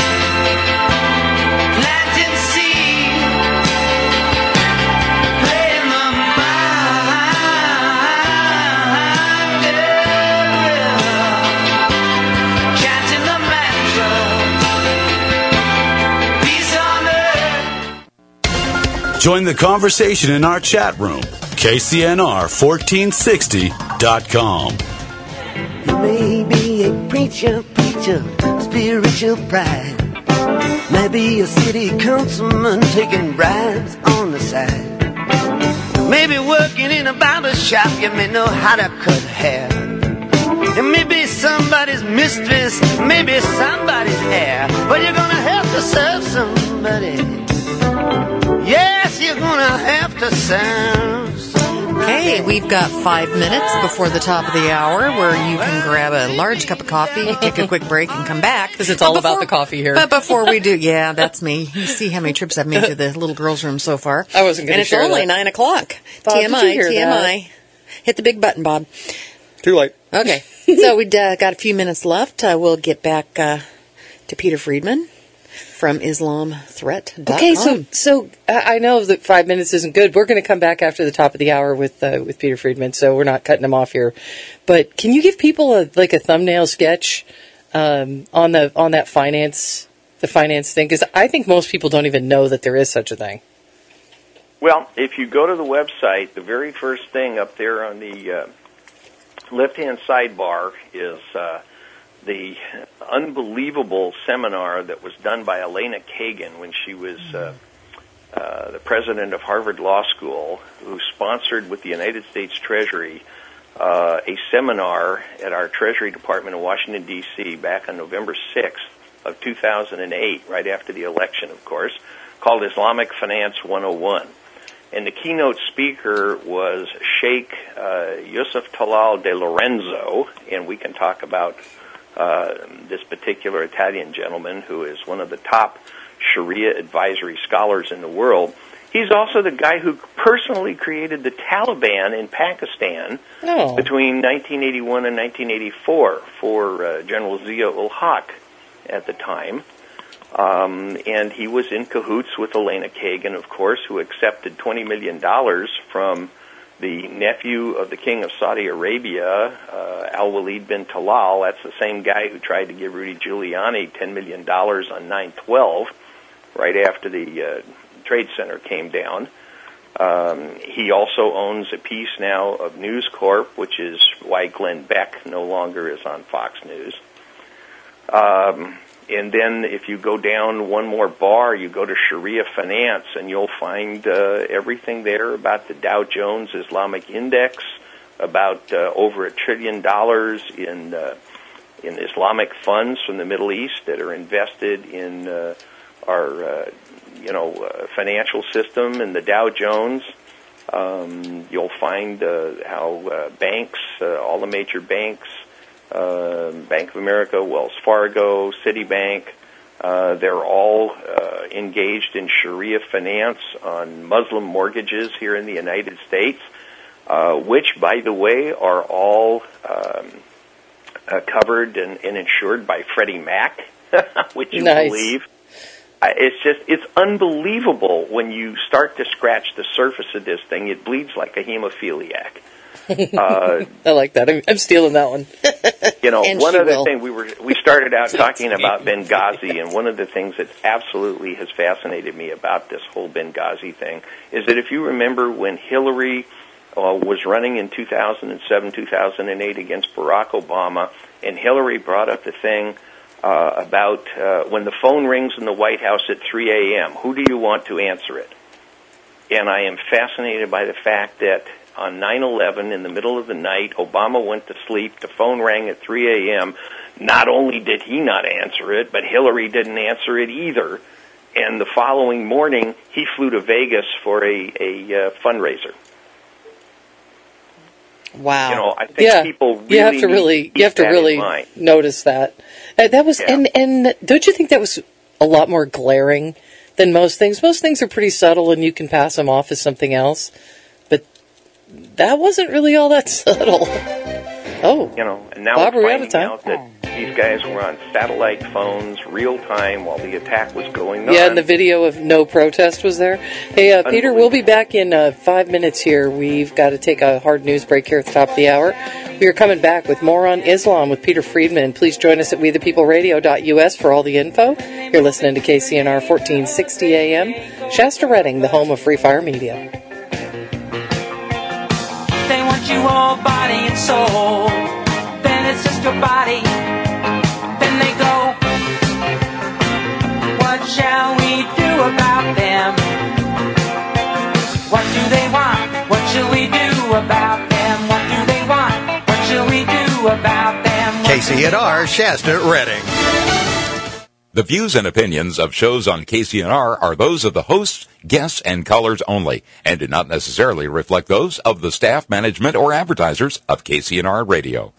planting seed, playing the mind game, chanting the mantra, peace on earth. Join the conversation in our chat room, K C N R fourteen sixty dot com. You may be a preacher, preacher, spiritual pride. Maybe a city councilman taking bribes on the side. Maybe working in a barber shop, you may know how to cut hair. You may be somebody's mistress, maybe somebody's heir. But you're gonna have to serve somebody. Yes, you're gonna have to serve somebody. Okay, we've got five minutes before the top of the hour where you can grab a large cup of coffee, take a quick break, and come back. Because it's all about the coffee here. But before we do, yeah, that's me. You see how many trips I've made to the little girls' room so far. I wasn't going to share that. And it's only nine o'clock. Bob, T M I, did you hear T M I. that? Hit the big button, Bob. Too late. Okay, so we've uh, got a few minutes left. Uh, we'll get back uh, to Peter Friedman from islam threat dot com. Okay, so so I know that five minutes isn't good. We're going to come back after the top of the hour with uh, with Peter Friedman, so we're not cutting him off here. But can you give people a like a thumbnail sketch um, on the on that finance the finance thing? Because I think most people don't even know that there is such a thing. Well, if you go to the website, the very first thing up there on the uh, left-hand sidebar is uh, the unbelievable seminar that was done by Elena Kagan when she was uh, uh, the president of Harvard Law School, who sponsored with the United States Treasury uh, a seminar at our Treasury Department in Washington, D C back on November sixth of two thousand eight, right after the election, of course, called Islamic Finance one oh one. And the keynote speaker was Sheikh uh, Yusuf Talal de Lorenzo, and we can talk about uh, this particular Italian gentleman who is one of the top Sharia advisory scholars in the world. He's also the guy who personally created the Taliban in Pakistan oh. between nineteen eighty-one and nineteen eighty-four for uh, General Zia-ul-Haq at the time. Um, and he was in cahoots with Elena Kagan, of course, who accepted twenty million dollars from the nephew of the king of Saudi Arabia, uh, Al-Walid bin Talal. That's the same guy who tried to give Rudy Giuliani ten million dollars on nine twelve, right after the uh, Trade Center came down. Um, he also owns a piece now of News Corp, which is why Glenn Beck no longer is on Fox News. Um, and then if you go down one more bar, you go to Sharia Finance, and you'll find uh, everything there about the Dow Jones Islamic Index, about uh, over a trillion dollars in uh, in Islamic funds from the Middle East that are invested in uh, our uh, you know uh, financial system and the Dow Jones. Um, you'll find uh, how uh, banks, uh, all the major banks, uh, Bank of America, Wells Fargo, Citibank, uh, they're all uh, engaged in Sharia finance on Muslim mortgages here in the United States, uh, which, by the way, are all um, uh, covered and, and insured by Freddie Mac, which you nice. believe. It's just, it's unbelievable when you start to scratch the surface of this thing. It bleeds like a hemophiliac. Uh, I like that. I'm, I'm stealing that one. you know, And one she other will. thing, we were we started out talking about Benghazi, and one of the things that absolutely has fascinated me about this whole Benghazi thing is that if you remember when Hillary uh, was running in two thousand seven, two thousand eight against Barack Obama, and Hillary brought up the thing Uh, about uh, when the phone rings in the White House at three a.m., who do you want to answer it? And I am fascinated by the fact that on nine eleven, in the middle of the night, Obama went to sleep, the phone rang at three a.m., not only did he not answer it, but Hillary didn't answer it either, and the following morning, he flew to Vegas for a, a uh, fundraiser. Wow. You know, I think yeah. people really you have to need really to keep you have to that in really mind. notice that. Uh, that was Yeah. and and don't you think that was a lot more glaring than most things? Most things are pretty subtle and you can pass them off as something else, but that wasn't really all that subtle. Oh, You know, and now Bob, we're we're out of finding time. out that these guys were on satellite phones, real time, while the attack was going on. Yeah, and the video of no protest was there. Hey, uh, Peter, we'll be back in uh, five minutes here. We've got to take a hard news break here at the top of the hour. We are coming back with more on Islam with Peter Friedman. Please join us at we the people radio dot u s for all the info. You're listening to K C N R fourteen sixty A M, Shasta Redding, the home of Free Fire Media. They want you all body and soul. Then it's just your body. Then they go, what shall we do about them? What do they want? What shall we do about them? What do they want? What shall we do about them? K C N R, Shasta, Redding. The views and opinions of shows on K C N R are those of the hosts, guests, and callers only, and do not necessarily reflect those of the staff, management, or advertisers of K C N R Radio.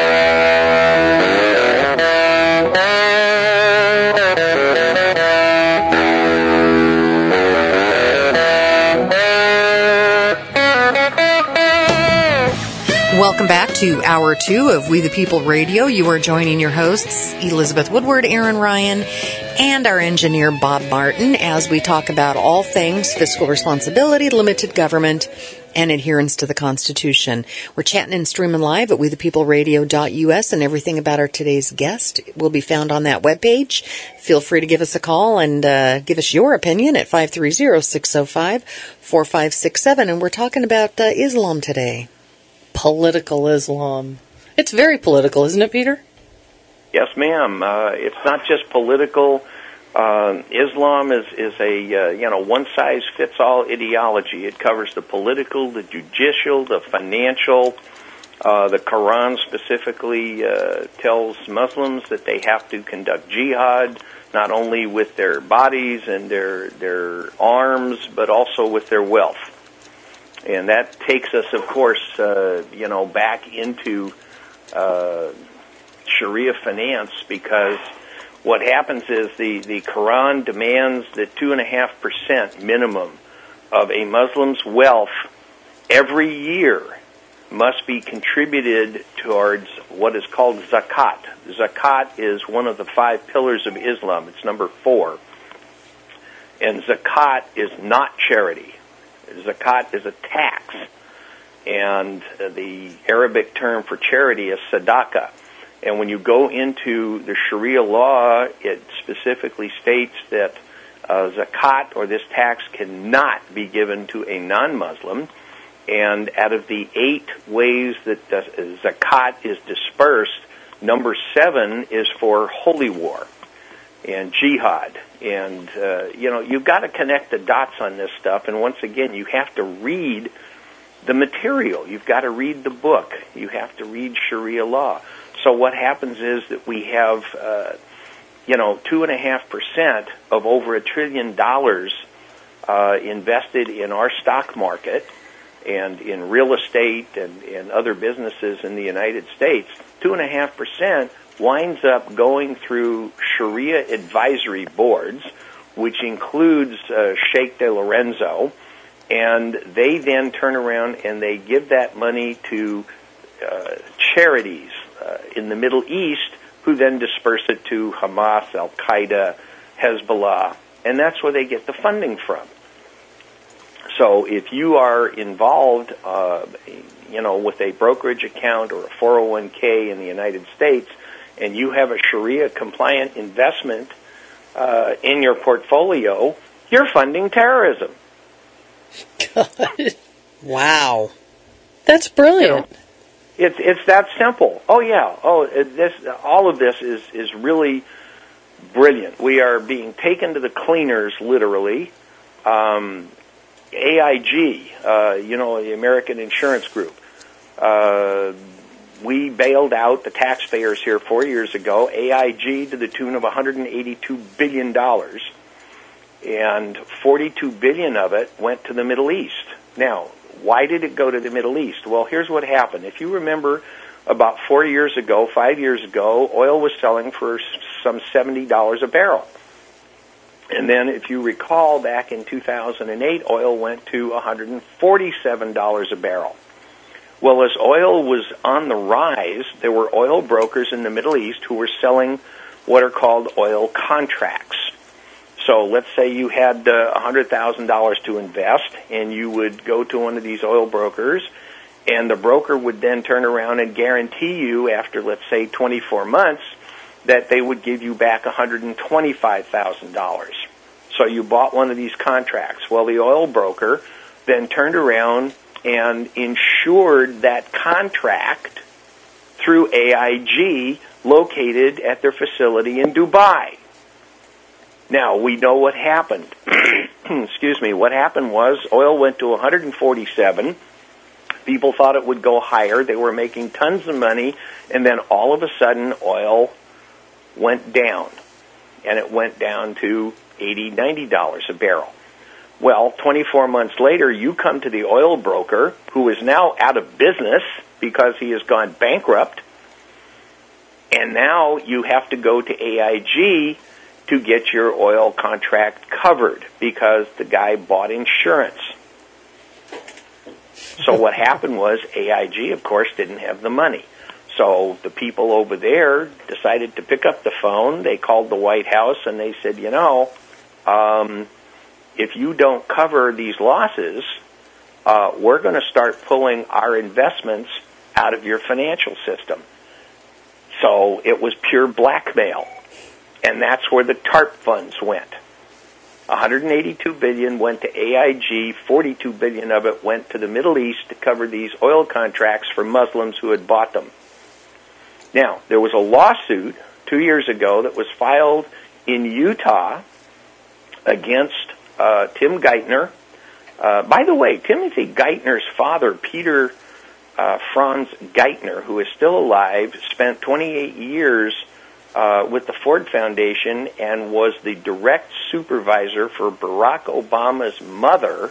Welcome back to Hour two of We the People Radio. You are joining your hosts, Elizabeth Woodward, Aaron Ryan, and our engineer, Bob Martin, as we talk about all things fiscal responsibility, limited government, and adherence to the Constitution. We're chatting and streaming live at we the people radio dot u s, and everything about our today's guest will be found on that webpage. Feel free to give us a call and uh, give us your opinion at five three zero, six zero five, four five six seven. And we're talking about uh, Islam today. Political Islam. It's very political, isn't it, Peter? Yes, ma'am. Uh, it's not just political. Uh, Islam is, is a uh, you know one-size-fits-all ideology. It covers the political, the judicial, the financial. Uh, the Quran specifically uh, tells Muslims that they have to conduct jihad, not only with their bodies and their their arms, but also with their wealth. And that takes us, of course, uh, you know, back into uh, Sharia finance, because what happens is the, the Quran demands that two and a half percent minimum of a Muslim's wealth every year must be contributed towards what is called zakat. Zakat is one of the five pillars of Islam. It's number four. And zakat is not charity. Zakat is a tax, and uh, the Arabic term for charity is sadaqah. And when you go into the Sharia law, it specifically states that uh, zakat, or this tax, cannot be given to a non-Muslim. And out of the eight ways that the zakat is dispersed, number seven is for holy war and jihad. And, uh, you know, you've got to connect the dots on this stuff. And once again, you have to read the material. You've got to read the book. You have to read Sharia law. So what happens is that we have, uh, you know, two and a half percent of over a trillion dollars uh, invested in our stock market. And in real estate and, and other businesses in the United States, two and a half percent winds up going through Sharia advisory boards, which includes uh, Sheikh de Lorenzo, and they then turn around and they give that money to uh, charities uh, in the Middle East, who then disperse it to Hamas, Al-Qaeda, Hezbollah, and that's where they get the funding from. So if you are involved, uh, you know, with a brokerage account or a four oh one k in the United States, and you have a Sharia-compliant investment uh, in your portfolio, you're funding terrorism. God. Wow. That's brilliant. You know, it's it's that simple. Oh yeah. Oh, this all of this is is really brilliant. We are being taken to the cleaners, literally. Um, A I G, uh, you know, the American Insurance Group. Uh, we bailed out the taxpayers here four years ago, A I G, to the tune of one hundred eighty-two billion dollars, and forty-two billion dollars of it went to the Middle East. Now, why did it go to the Middle East? Well, here's what happened. If you remember, about four years ago, five years ago, oil was selling for some seventy dollars a barrel. And then, if you recall, back in two thousand eight, oil went to one hundred forty-seven dollars a barrel. Well, as oil was on the rise, there were oil brokers in the Middle East who were selling what are called oil contracts. So let's say you had uh, one hundred thousand dollars to invest, and you would go to one of these oil brokers, and the broker would then turn around and guarantee you after, let's say, twenty-four months, that they would give you back one hundred twenty-five thousand dollars. So you bought one of these contracts. Well, the oil broker then turned around and insured that contract through A I G, located at their facility in Dubai. Now, we know what happened. Excuse me. What happened was oil went to one hundred forty-seven. People thought it would go higher. They were making tons of money, and then all of a sudden oil went down, and it went down to eighty dollars, ninety dollars a barrel. Well, twenty-four months later, you come to the oil broker, who is now out of business because he has gone bankrupt, and now you have to go to A I G to get your oil contract covered because the guy bought insurance. So what happened was A I G, of course, didn't have the money. So the people over there decided to pick up the phone. They called the White House and they said, you know, um, if you don't cover these losses, uh, we're going to start pulling our investments out of your financial system. So it was pure blackmail. And that's where the TARP funds went. one hundred eighty-two billion dollars went to A I G, forty-two billion dollars of it went to the Middle East to cover these oil contracts for Muslims who had bought them. Now, there was a lawsuit two years ago that was filed in Utah against uh, Tim Geithner. Uh, by the way, Timothy Geithner's father, Peter uh, Franz Geithner, who is still alive, spent twenty-eight years uh, with the Ford Foundation and was the direct supervisor for Barack Obama's mother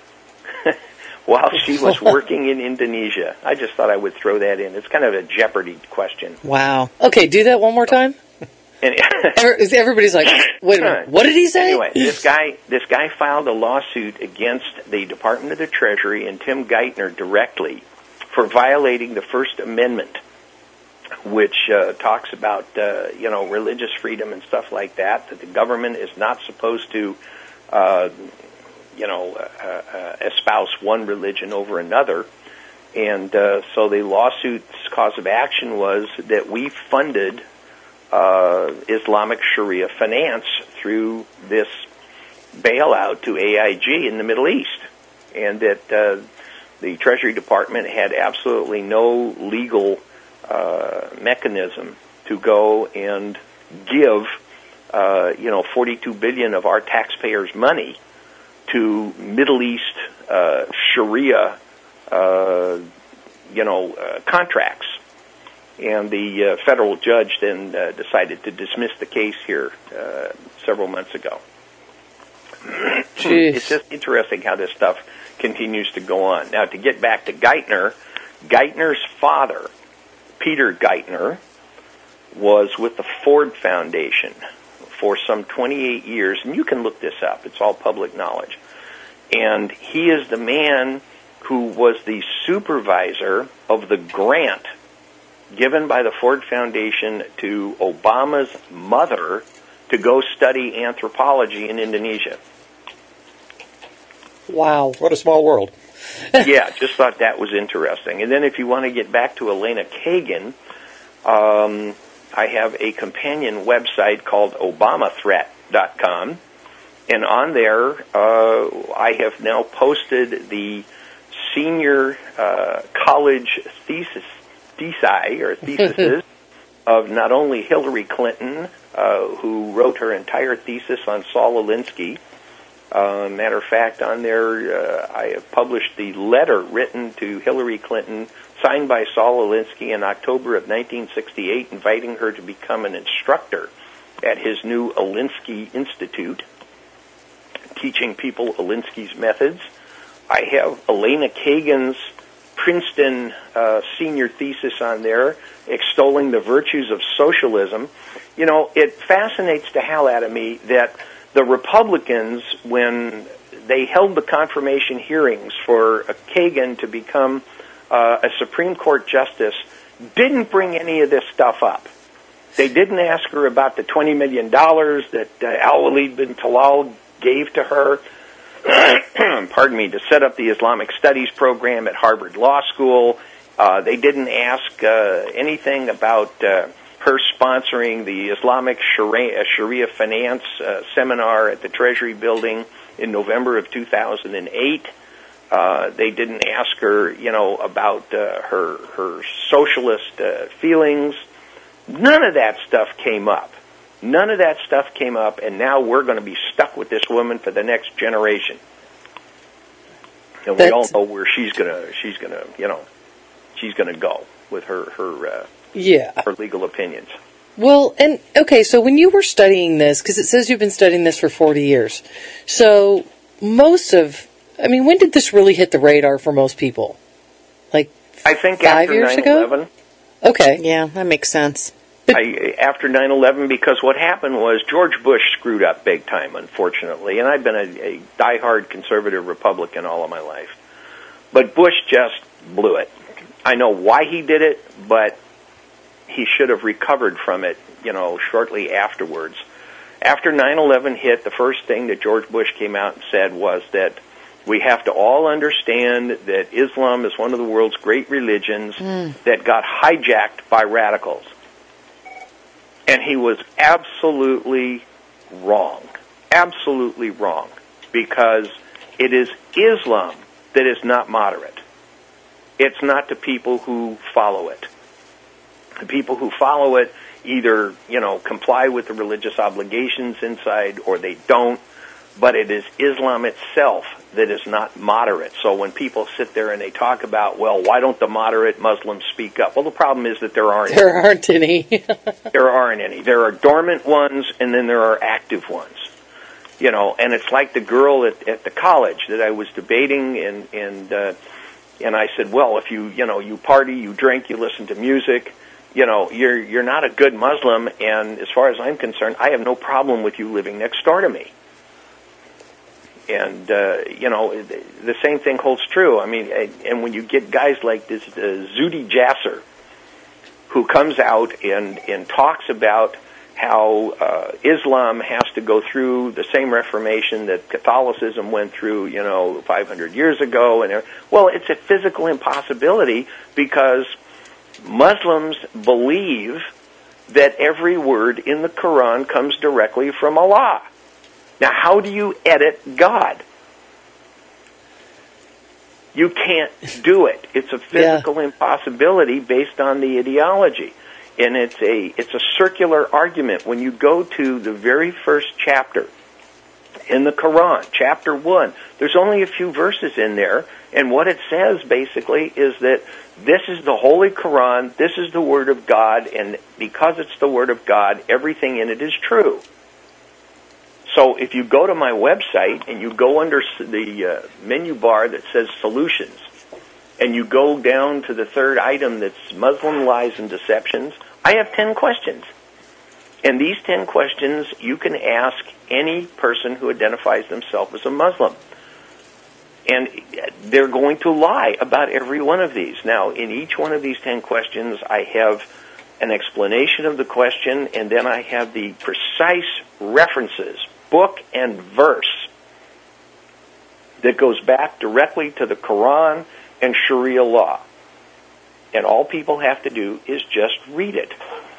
while she was working in Indonesia. I just thought I would throw that in. It's kind of a Jeopardy question. Wow. Okay, do that one more time. And everybody's like, wait a minute, what did he say? Anyway, this guy this guy filed a lawsuit against the Department of the Treasury and Tim Geithner directly for violating the First Amendment, which uh, talks about uh, you know religious freedom and stuff like that. That the government is not supposed to uh, you know uh, uh, espouse one religion over another. And uh, so the lawsuit's cause of action was that we funded Uh, Islamic Sharia finance through this bailout to A I G in the Middle East, and that uh, the Treasury Department had absolutely no legal uh, mechanism to go and give, uh, you know, forty-two billion dollars of our taxpayers' money to Middle East uh, Sharia, uh, you know, uh, contracts. And the uh, federal judge then uh, decided to dismiss the case here uh, several months ago. It's just interesting how this stuff continues to go on. Now, to get back to Geithner, Geithner's father, Peter Geithner, was with the Ford Foundation for some twenty-eight years, and you can look this up. It's all public knowledge. And he is the man who was the supervisor of the grant given by the Ford Foundation to Obama's mother to go study anthropology in Indonesia. Wow. What a small world. Yeah, just thought that was interesting. And then if you want to get back to Elena Kagan, um, I have a companion website called Obama Threat dot com. And on there, uh, I have now posted the senior uh, college thesis, thesi, or theses of not only Hillary Clinton, uh, who wrote her entire thesis on Saul Alinsky. Uh, matter of fact, on there, uh, I have published the letter written to Hillary Clinton, signed by Saul Alinsky in October of nineteen sixty-eight, inviting her to become an instructor at his new Alinsky Institute, teaching people Alinsky's methods. I have Elena Kagan's Princeton uh, senior thesis on there, extolling the virtues of socialism. You know, it fascinates the hell out of me that the Republicans, when they held the confirmation hearings for uh, Kagan to become uh, a Supreme Court justice, didn't bring any of this stuff up. They didn't ask her about the twenty million dollars that uh, Al-Walid bin Talal gave to her, pardon me, to set up the Islamic Studies program at Harvard Law School. Uh, they didn't ask uh, anything about uh, her sponsoring the Islamic Sharia, Sharia Finance uh, seminar at the Treasury Building in November of two thousand eight. Uh, they didn't ask her, you know, about uh, her her socialist uh, feelings. None of that stuff came up. None of that stuff came up, and now we're going to be stuck with this woman for the next generation. And we all know where she's gonna, she's gonna, you know, she's gonna go with her her uh, yeah her legal opinions. Well, and okay, so when you were studying this, because it says you've been studying this for forty years, so most of, I mean, when did this really hit the radar for most people? Like I think five after years nine eleven. ago. Okay, yeah, that makes sense. I, after nine eleven, because what happened was George Bush screwed up big time, unfortunately, and I've been a, a diehard conservative Republican all of my life. But Bush just blew it. I know why he did it, but he should have recovered from it, you know, shortly afterwards. After nine eleven hit, the first thing that George Bush came out and said was that we have to all understand that Islam is one of the world's great religions mm. that got hijacked by radicals. And he was absolutely wrong. Absolutely wrong. Because it is Islam that is not moderate. It's not the people who follow it. The people who follow it either, you know, comply with the religious obligations inside or they don't. But it is Islam itself that is not moderate. So when people sit there and they talk about, well, why don't the moderate Muslims speak up? Well, the problem is that there aren't there any. aren't any. There aren't any. There are dormant ones, and then there are active ones. You know, and it's like the girl at, at the college that I was debating, and and uh, and I said, well, if you you know you party, you drink, you listen to music, you know, you're you're not a good Muslim. And as far as I'm concerned, I have no problem with you living next door to me. And, uh, you know, the same thing holds true. I mean, and when you get guys like this uh, Zuhdi Jasser, who comes out and, and talks about how uh, Islam has to go through the same reformation that Catholicism went through, you know, five hundred years ago. And well, it's a physical impossibility because Muslims believe that every word in the Quran comes directly from Allah. Now, how do you edit God? You can't do it. It's a physical yeah. impossibility based on the ideology. And it's a it's a circular argument. When you go to the very first chapter in the Quran, chapter one, there's only a few verses in there, and what it says basically is that this is the Holy Quran, this is the Word of God, and because it's the Word of God, everything in it is true. So if you go to my website and you go under the uh, menu bar that says Solutions, and you go down to the third item that's Muslim Lies and Deceptions, I have ten questions. And these ten questions you can ask any person who identifies themselves as a Muslim. And they're going to lie about every one of these. Now, in each one of these ten questions, I have an explanation of the question, and then I have the precise references, book and verse, that goes back directly to the Quran and Sharia law. And all people have to do is just read it.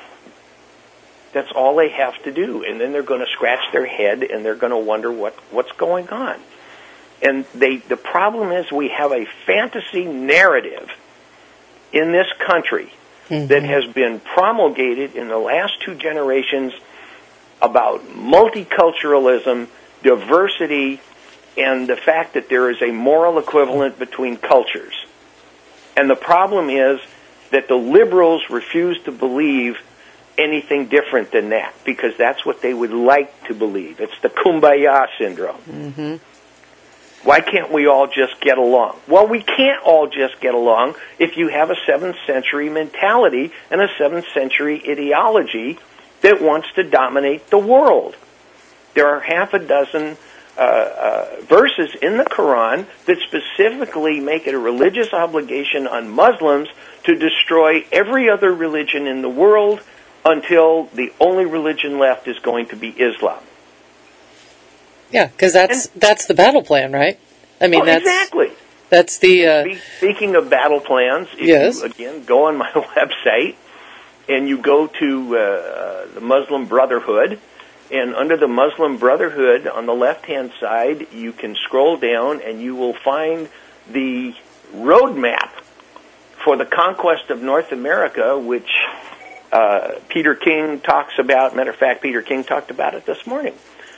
That's all they have to do. And then they're going to scratch their head and they're going to wonder what, what's going on. And they, the problem is we have a fantasy narrative in this country mm-hmm. that has been promulgated in the last two generations about multiculturalism, diversity, and the fact that there is a moral equivalent between cultures. And the problem is that the liberals refuse to believe anything different than that, because that's what they would like to believe. It's the kumbaya syndrome. Mm-hmm. Why can't we all just get along? Well, we can't all just get along if you have a seventh century mentality and a seventh century ideology that wants to dominate the world. There are half a dozen uh, uh, verses in the Quran that specifically make it a religious obligation on Muslims to destroy every other religion in the world until the only religion left is going to be Islam. Yeah, because that's and, that's the battle plan, right? I mean, oh, that's exactly. That's the. Uh, Speaking of battle plans, if yes. you again go on my website and you go to uh, the Muslim Brotherhood, and under the Muslim Brotherhood on the left-hand side, you can scroll down and you will find the roadmap for the conquest of North America, which uh, Peter King talks about. Matter of fact, Peter King talked about it this morning.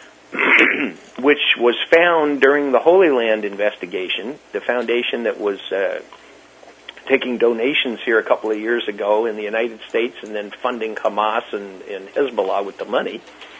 Which was found during the Holy Land investigation, the foundation that was uh, taking donations here a couple of years ago in the United States and then funding Hamas and, and Hezbollah with the money.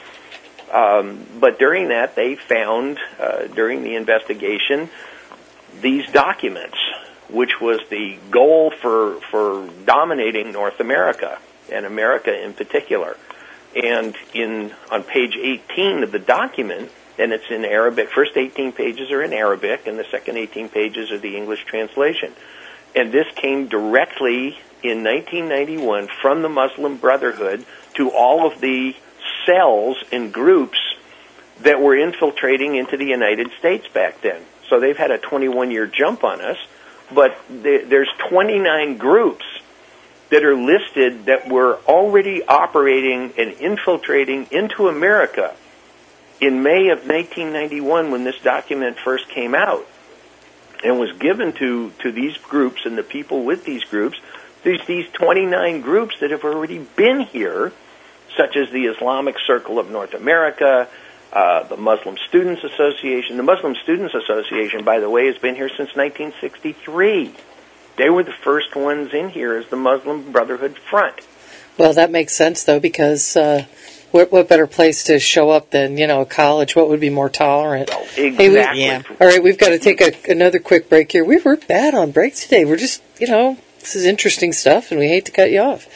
Um, but during that, they found, uh, during the investigation, these documents, which was the goal for, for dominating North America, and America in particular. And in on page eighteen of the document, and it's in Arabic, first eighteen pages are in Arabic, and the second eighteen pages are the English translation. And this came directly in nineteen ninety-one from the Muslim Brotherhood to all of the cells and groups that were infiltrating into the United States back then. So they've had a twenty-one year jump on us, but there's twenty-nine groups that are listed that were already operating and infiltrating into America in May of nineteen ninety-one when this document first came out and was given to, to these groups and the people with these groups. There's these twenty-nine groups that have already been here, such as the Islamic Circle of North America, uh, the Muslim Students Association. The Muslim Students Association, by the way, has been here since nineteen sixty-three. They were the first ones in here as the Muslim Brotherhood Front. Well, that makes sense, though, because uh, what, what better place to show up than, you know, a college? What would be more tolerant? Oh, exactly. Hey, we, yeah. All right, we've got to take a, another quick break here. We were bad on breaks today. We're just, you know, this is interesting stuff, and we hate to cut you off.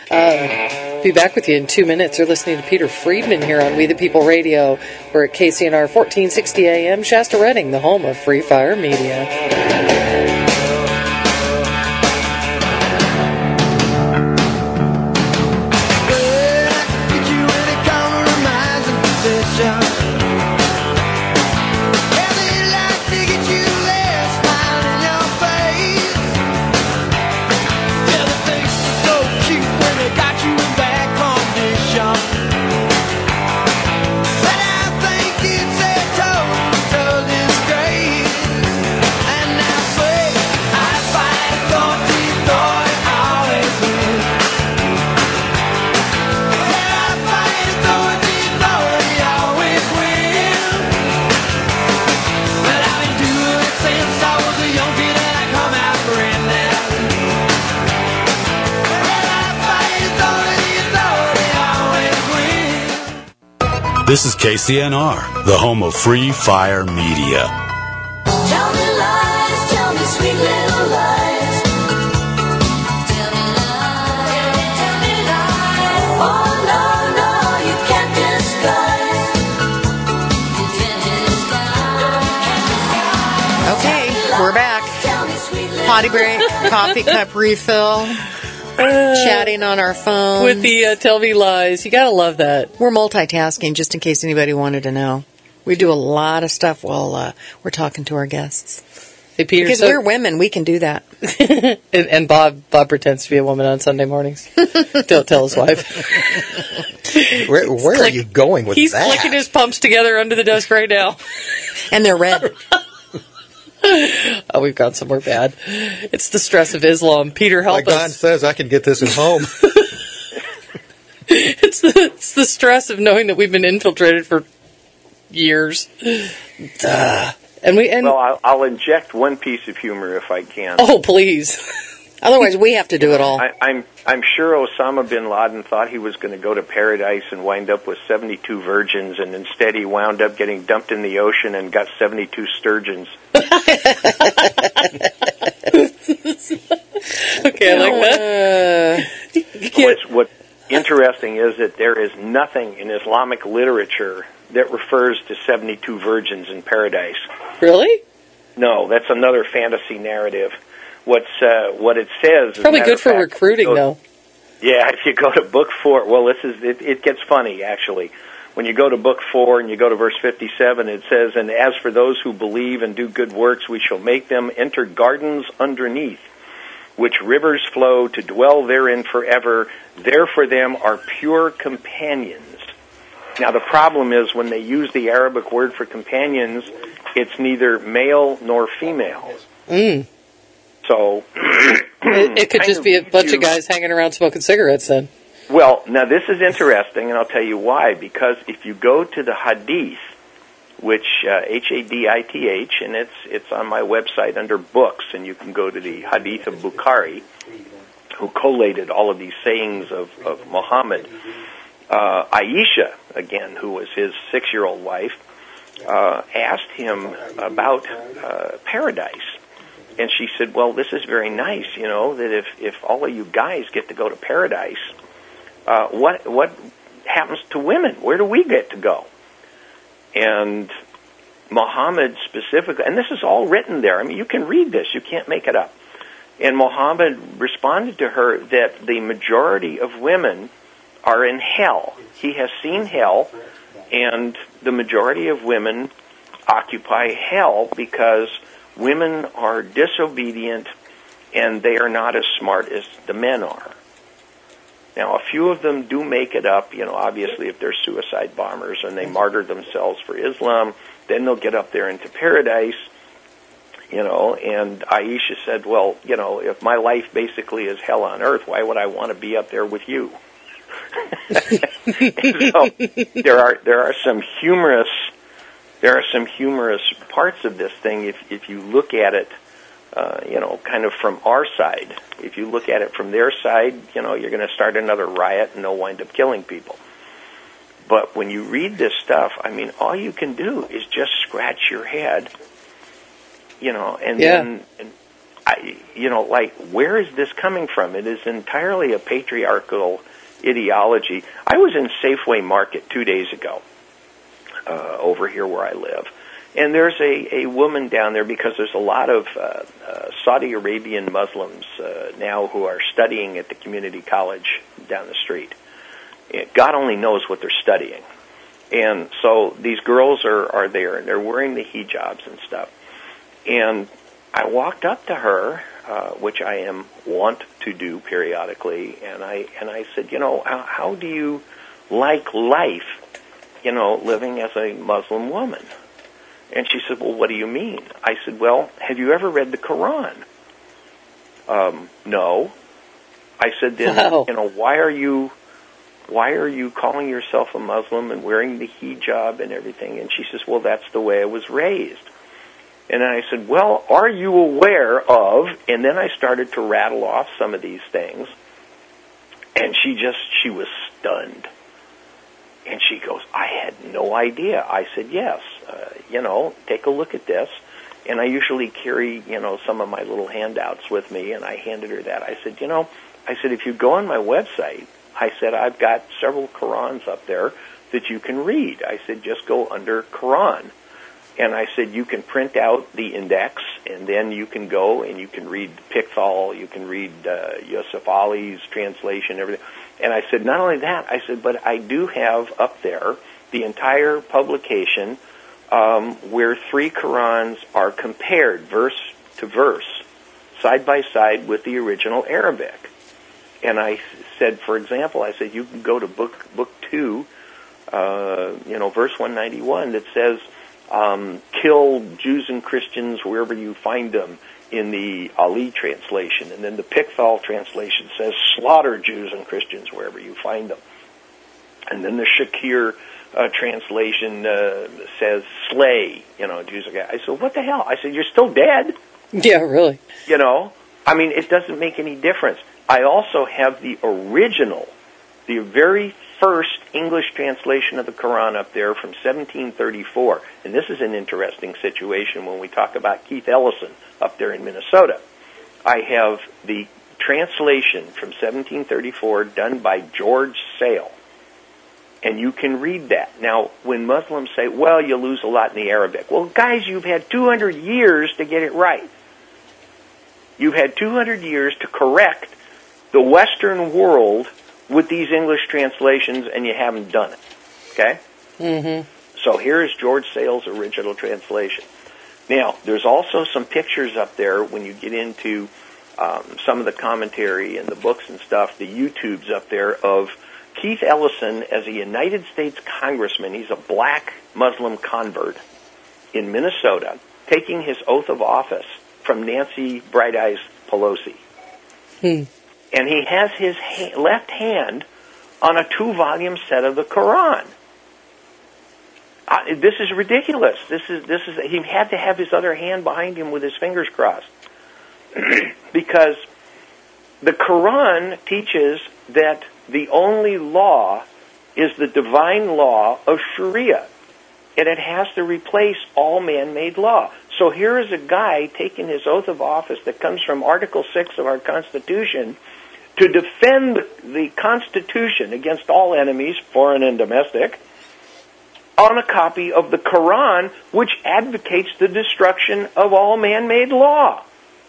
Um, be back with you in two minutes. You're listening to Peter Friedman here on We the People Radio. We're at K C N R fourteen sixty A M, Shasta Redding, the home of Free Fire Media. And now This is K C N R, the home of Free Fire Media. Tell me lies, tell me sweet little lies. Tell me lies, tell me lies. Oh no, no, you can't disguise. You can't disguise. Okay, we're back. Potty break, coffee cup refill, chatting on our phone. With the uh, Tell Me Lies. You gotta love that. We're multitasking, just in case anybody wanted to know. We do a lot of stuff while uh, we're talking to our guests. Hey, Peter, because so- we're women, we can do that. and, and Bob Bob pretends to be a woman on Sunday mornings. Don't tell his wife. Where, where are you going with He's that? clicking his pumps together under the desk right now. And they're red. Oh, we've gone somewhere bad. It's the stress of Islam. Peter, help Like us. Don says, I can get this at home. it's, the, it's the stress of knowing that we've been infiltrated for years. Duh. And we and well, I'll, I'll inject one piece of humor if I can. Oh, please. Otherwise, we have to do it all. I, I'm I'm sure Osama bin Laden thought he was going to go to paradise and wind up with seventy-two virgins, and instead he wound up getting dumped in the ocean and got seventy-two sturgeons. Okay, I like that. Uh, What's, what's interesting is that there is nothing in Islamic literature that refers to seventy-two virgins in paradise. Really? No, that's another fantasy narrative. What's uh, what it says? Probably good for fact, recruiting, go, though. Yeah, if you go to book four, well, this is it, it gets funny actually. When you go to book four and you go to verse fifty-seven, it says, "And as for those who believe and do good works, we shall make them enter gardens underneath, which rivers flow to dwell therein forever. There for them are pure companions." Now, the problem is when they use the Arabic word for companions, it's neither male nor female. Mm. So it, it could just be a bunch of guys hanging around smoking cigarettes then. Well, now this is interesting, and I'll tell you why. Because if you go to the Hadith, which uh, H A D I T H, and it's it's on my website under books, and you can go to the Hadith of Bukhari, who collated all of these sayings of, of Muhammad. Uh, Aisha, again, who was his six-year-old wife, uh, asked him about uh, paradise. And she said, well, this is very nice, you know, that if, if all of you guys get to go to paradise, uh, what what happens to women? Where do we get to go? And Muhammad specifically, and this is all written there. I mean, you can read this. You can't make it up. And Muhammad responded to her that the majority of women are in hell. He has seen hell, and the majority of women occupy hell because women are disobedient and they are not as smart as the men are. Now, a few of them do make it up, you know, obviously if they're suicide bombers and they martyr themselves for Islam, then they'll get up there into paradise, you know, and Aisha said, well, you know, if my life basically is hell on earth, why would I want to be up there with you? So there are there are some humorous there are some humorous parts of this thing if if you look at it, uh, you know, kind of from our side. If you look at it from their side, you know, you're going to start another riot and they'll wind up killing people. But when you read this stuff, I mean, all you can do is just scratch your head, you know, and yeah. then, and I, you know, like, where is this coming from? It is entirely a patriarchal ideology. I was in Safeway Market two days ago, uh, over here where I live. And there's a, a woman down there because there's a lot of uh, uh, Saudi Arabian Muslims uh, now who are studying at the community college down the street. God only knows what they're studying. And so these girls are, are there, and they're wearing the hijabs and stuff. And I walked up to her, uh, which I am wont to do periodically, and I and I said, you know, how, how do you like life, you know, living as a Muslim woman? And she said, well, what do you mean? I said, well, have you ever read the Quran? Um, no. I said, then, wow. you know, why are you... why are you calling yourself a Muslim and wearing the hijab and everything? And she says, well, that's the way I was raised. And I said, well, are you aware of, and then I started to rattle off some of these things, and she just, she was stunned. And she goes, I had no idea. I said, yes, uh, you know, take a look at this. And I usually carry, you know, some of my little handouts with me, and I handed her that. I said, you know, I said, if you go on my website, I said, I've got several Qurans up there that you can read. I said, just go under Quran. And I said, you can print out the index, and then you can go and you can read Pickthall, you can read uh, Yusuf Ali's translation, everything. And I said, not only that, I said, but I do have up there the entire publication um, where three Qurans are compared verse to verse, side by side with the original Arabic. And I said, for example, I said, you can go to book book two, uh, you know, verse one ninety-one that says, um, kill Jews and Christians wherever you find them in the Ali translation. And then the Pickthall translation says, slaughter Jews and Christians wherever you find them. And then the Shakir uh, translation uh, says, slay, you know, Jews. I said, what the hell? I said, you're still dead. Yeah, really. You know, I mean, it doesn't make any difference. I also have the original, the very first English translation of the Quran up there from seventeen thirty-four. And this is an interesting situation when we talk about Keith Ellison up there in Minnesota. I have the translation from seventeen thirty-four done by George Sale. And you can read that. Now, when Muslims say, well, you lose a lot in the Arabic. Well, guys, you've had two hundred years to get it right. You've had two hundred years to correct the Western world with these English translations, and you haven't done it. Okay? Mm-hmm. So here is George Sale's original translation. Now, there's also some pictures up there when you get into um, some of the commentary and the books and stuff, the YouTubes up there of Keith Ellison as a United States congressman. He's a black Muslim convert in Minnesota, taking his oath of office from Nancy Bright Eyes Pelosi. Hmm. And he has his ha- left hand on a two-volume set of the Quran. Uh, this is ridiculous. This is this is. He had to have his other hand behind him with his fingers crossed, because the Quran teaches that the only law is the divine law of Sharia, and it has to replace all man-made law. So here is a guy taking his oath of office that comes from Article six of our Constitution to defend the Constitution against all enemies, foreign and domestic, on a copy of the Quran, which advocates the destruction of all man-made law.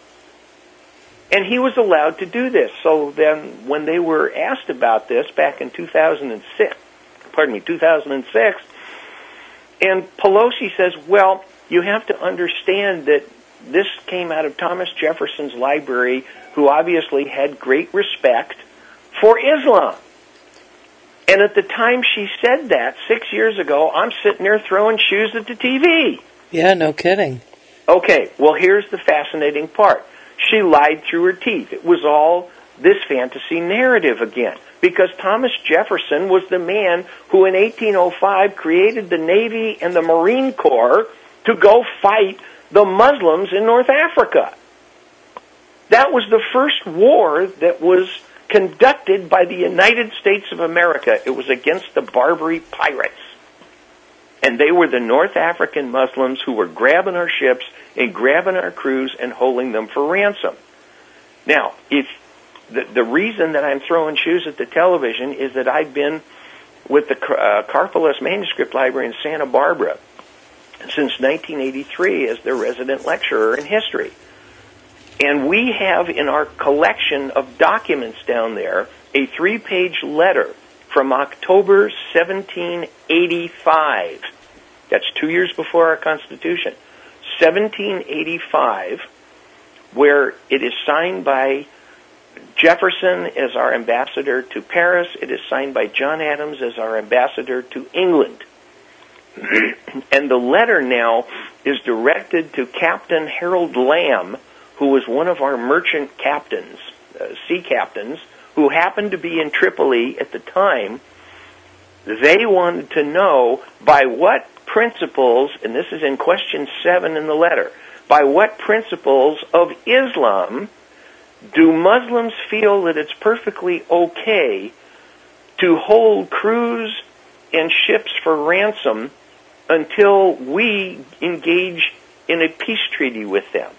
And he was allowed to do this. So then when they were asked about this back in two thousand six, pardon me, two thousand six, and Pelosi says, well, you have to understand that this came out of Thomas Jefferson's library, who obviously had great respect for Islam. And at the time she said that, six years ago, I'm sitting there throwing shoes at the T V. Yeah, no kidding. Okay, well, here's the fascinating part. She lied through her teeth. It was all this fantasy narrative again. Because Thomas Jefferson was the man who in eighteen oh five created the Navy and the Marine Corps to go fight the Muslims in North Africa. That was the first war that was conducted by the United States of America. It was against the Barbary pirates. And they were the North African Muslims who were grabbing our ships and grabbing our crews and holding them for ransom. Now, if the, the reason that I'm throwing shoes at the television is that I've been with the uh, Karpeles Manuscript Library in Santa Barbara since nineteen eighty-three as their resident lecturer in history. And we have in our collection of documents down there a three-page letter from October seventeen eighty-five. That's two years before our Constitution. seventeen eighty-five, where it is signed by Jefferson as our ambassador to Paris. It is signed by John Adams as our ambassador to England. And the letter now is directed to Captain Harold Lamb, who was one of our merchant captains, uh, sea captains, who happened to be in Tripoli at the time. They wanted to know by what principles, and this is in question seven in the letter, by what principles of Islam do Muslims feel that it's perfectly okay to hold crews and ships for ransom until we engage in a peace treaty with them.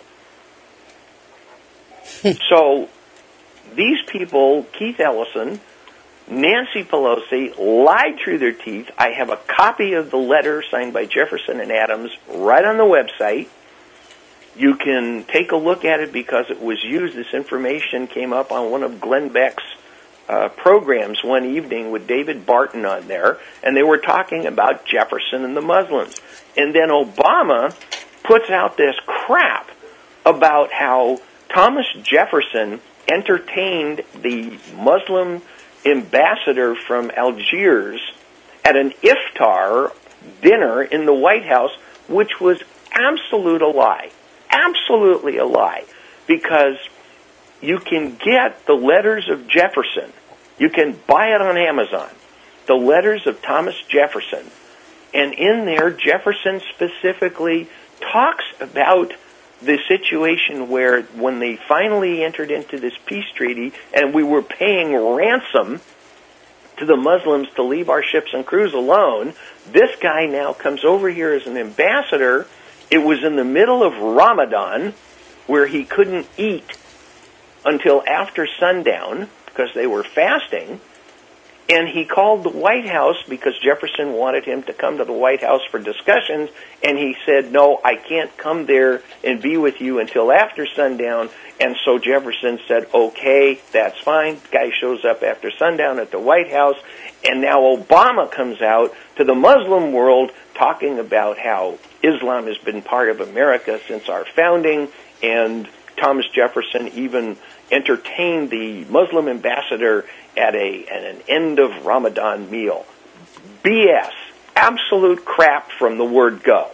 So these people, Keith Ellison, Nancy Pelosi, lied through their teeth. I have a copy of the letter signed by Jefferson and Adams right on the website. You can take a look at it because it was used. This information came up on one of Glenn Beck's uh, programs one evening with David Barton on there, and they were talking about Jefferson and the Muslims. And then Obama puts out this crap about how Thomas Jefferson entertained the Muslim ambassador from Algiers at an iftar dinner in the White House, which was absolute a lie. Absolutely a lie. Because you can get the letters of Jefferson. You can buy it on Amazon. The letters of Thomas Jefferson. And in there, Jefferson specifically talks about the situation where when they finally entered into this peace treaty and we were paying ransom to the Muslims to leave our ships and crews alone, this guy now comes over here as an ambassador. It was in the middle of Ramadan where he couldn't eat until after sundown because they were fasting. And he called the White House because Jefferson wanted him to come to the White House for discussions, and he said, no, I can't come there and be with you until after sundown. And so Jefferson said, okay, that's fine. The guy shows up after sundown at the White House, and now Obama comes out to the Muslim world talking about how Islam has been part of America since our founding, and Thomas Jefferson even entertained the Muslim ambassador at a at an end of Ramadan meal. B S. Absolute crap from the word go.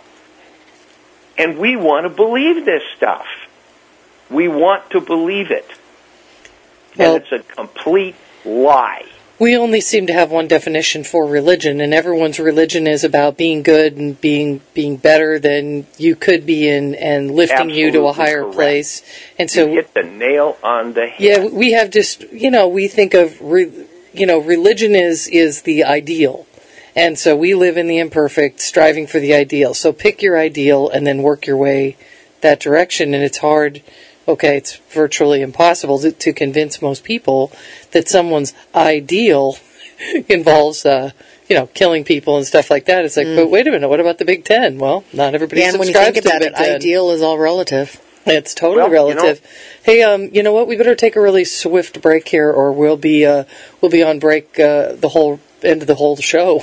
And we want to believe this stuff. We want to believe it. Well, and it's a complete lie. We only seem to have one definition for religion, and everyone's religion is about being good and being being better than you could be in, and lifting Absolutely you to a higher correct. place. And so, you hit the nail on the head. yeah, we have just, you know, we think of, re, you know, religion is is the ideal, and so we live in the imperfect, striving for the ideal. So pick your ideal and then work your way that direction, and it's hard. Okay, it's virtually impossible to, to convince most people that someone's ideal involves, uh, you know, killing people and stuff like that. It's like, mm. but wait a minute, what about the Big Ten? Well, not everybody yeah, and when you subscribes think to about the it, Big Ten. ideal is all relative. It's totally well, relative. You know, hey, um, you know what? We better take a really swift break here, or we'll be uh, we'll be on break uh, the whole end of the whole show.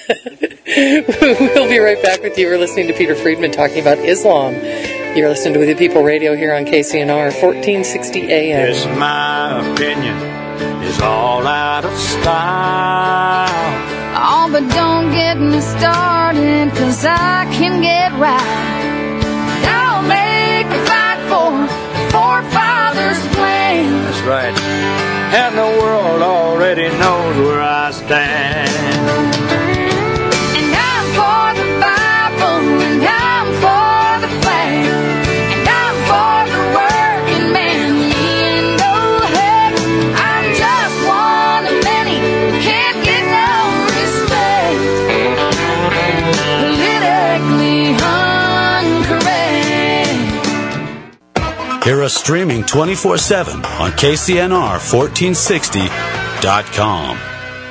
We'll be right back with you. We're listening to Peter Friedman talking about Islam. You're listening to With the People Radio here on K C N R, fourteen sixty A M. Yes, my opinion is all out of style. Oh, but don't get me started, 'cause I can get right. Don't make me fight for forefathers' plan. That's right. And the world already knows where I stand. And I'm for the Bible, and I'm for the flag, and I'm for the working man. And oh, heck, I'm just one of many who can't get no respect. Politically incorrect. Hear us streaming twenty-four seven on K C N R fourteen sixty dot com.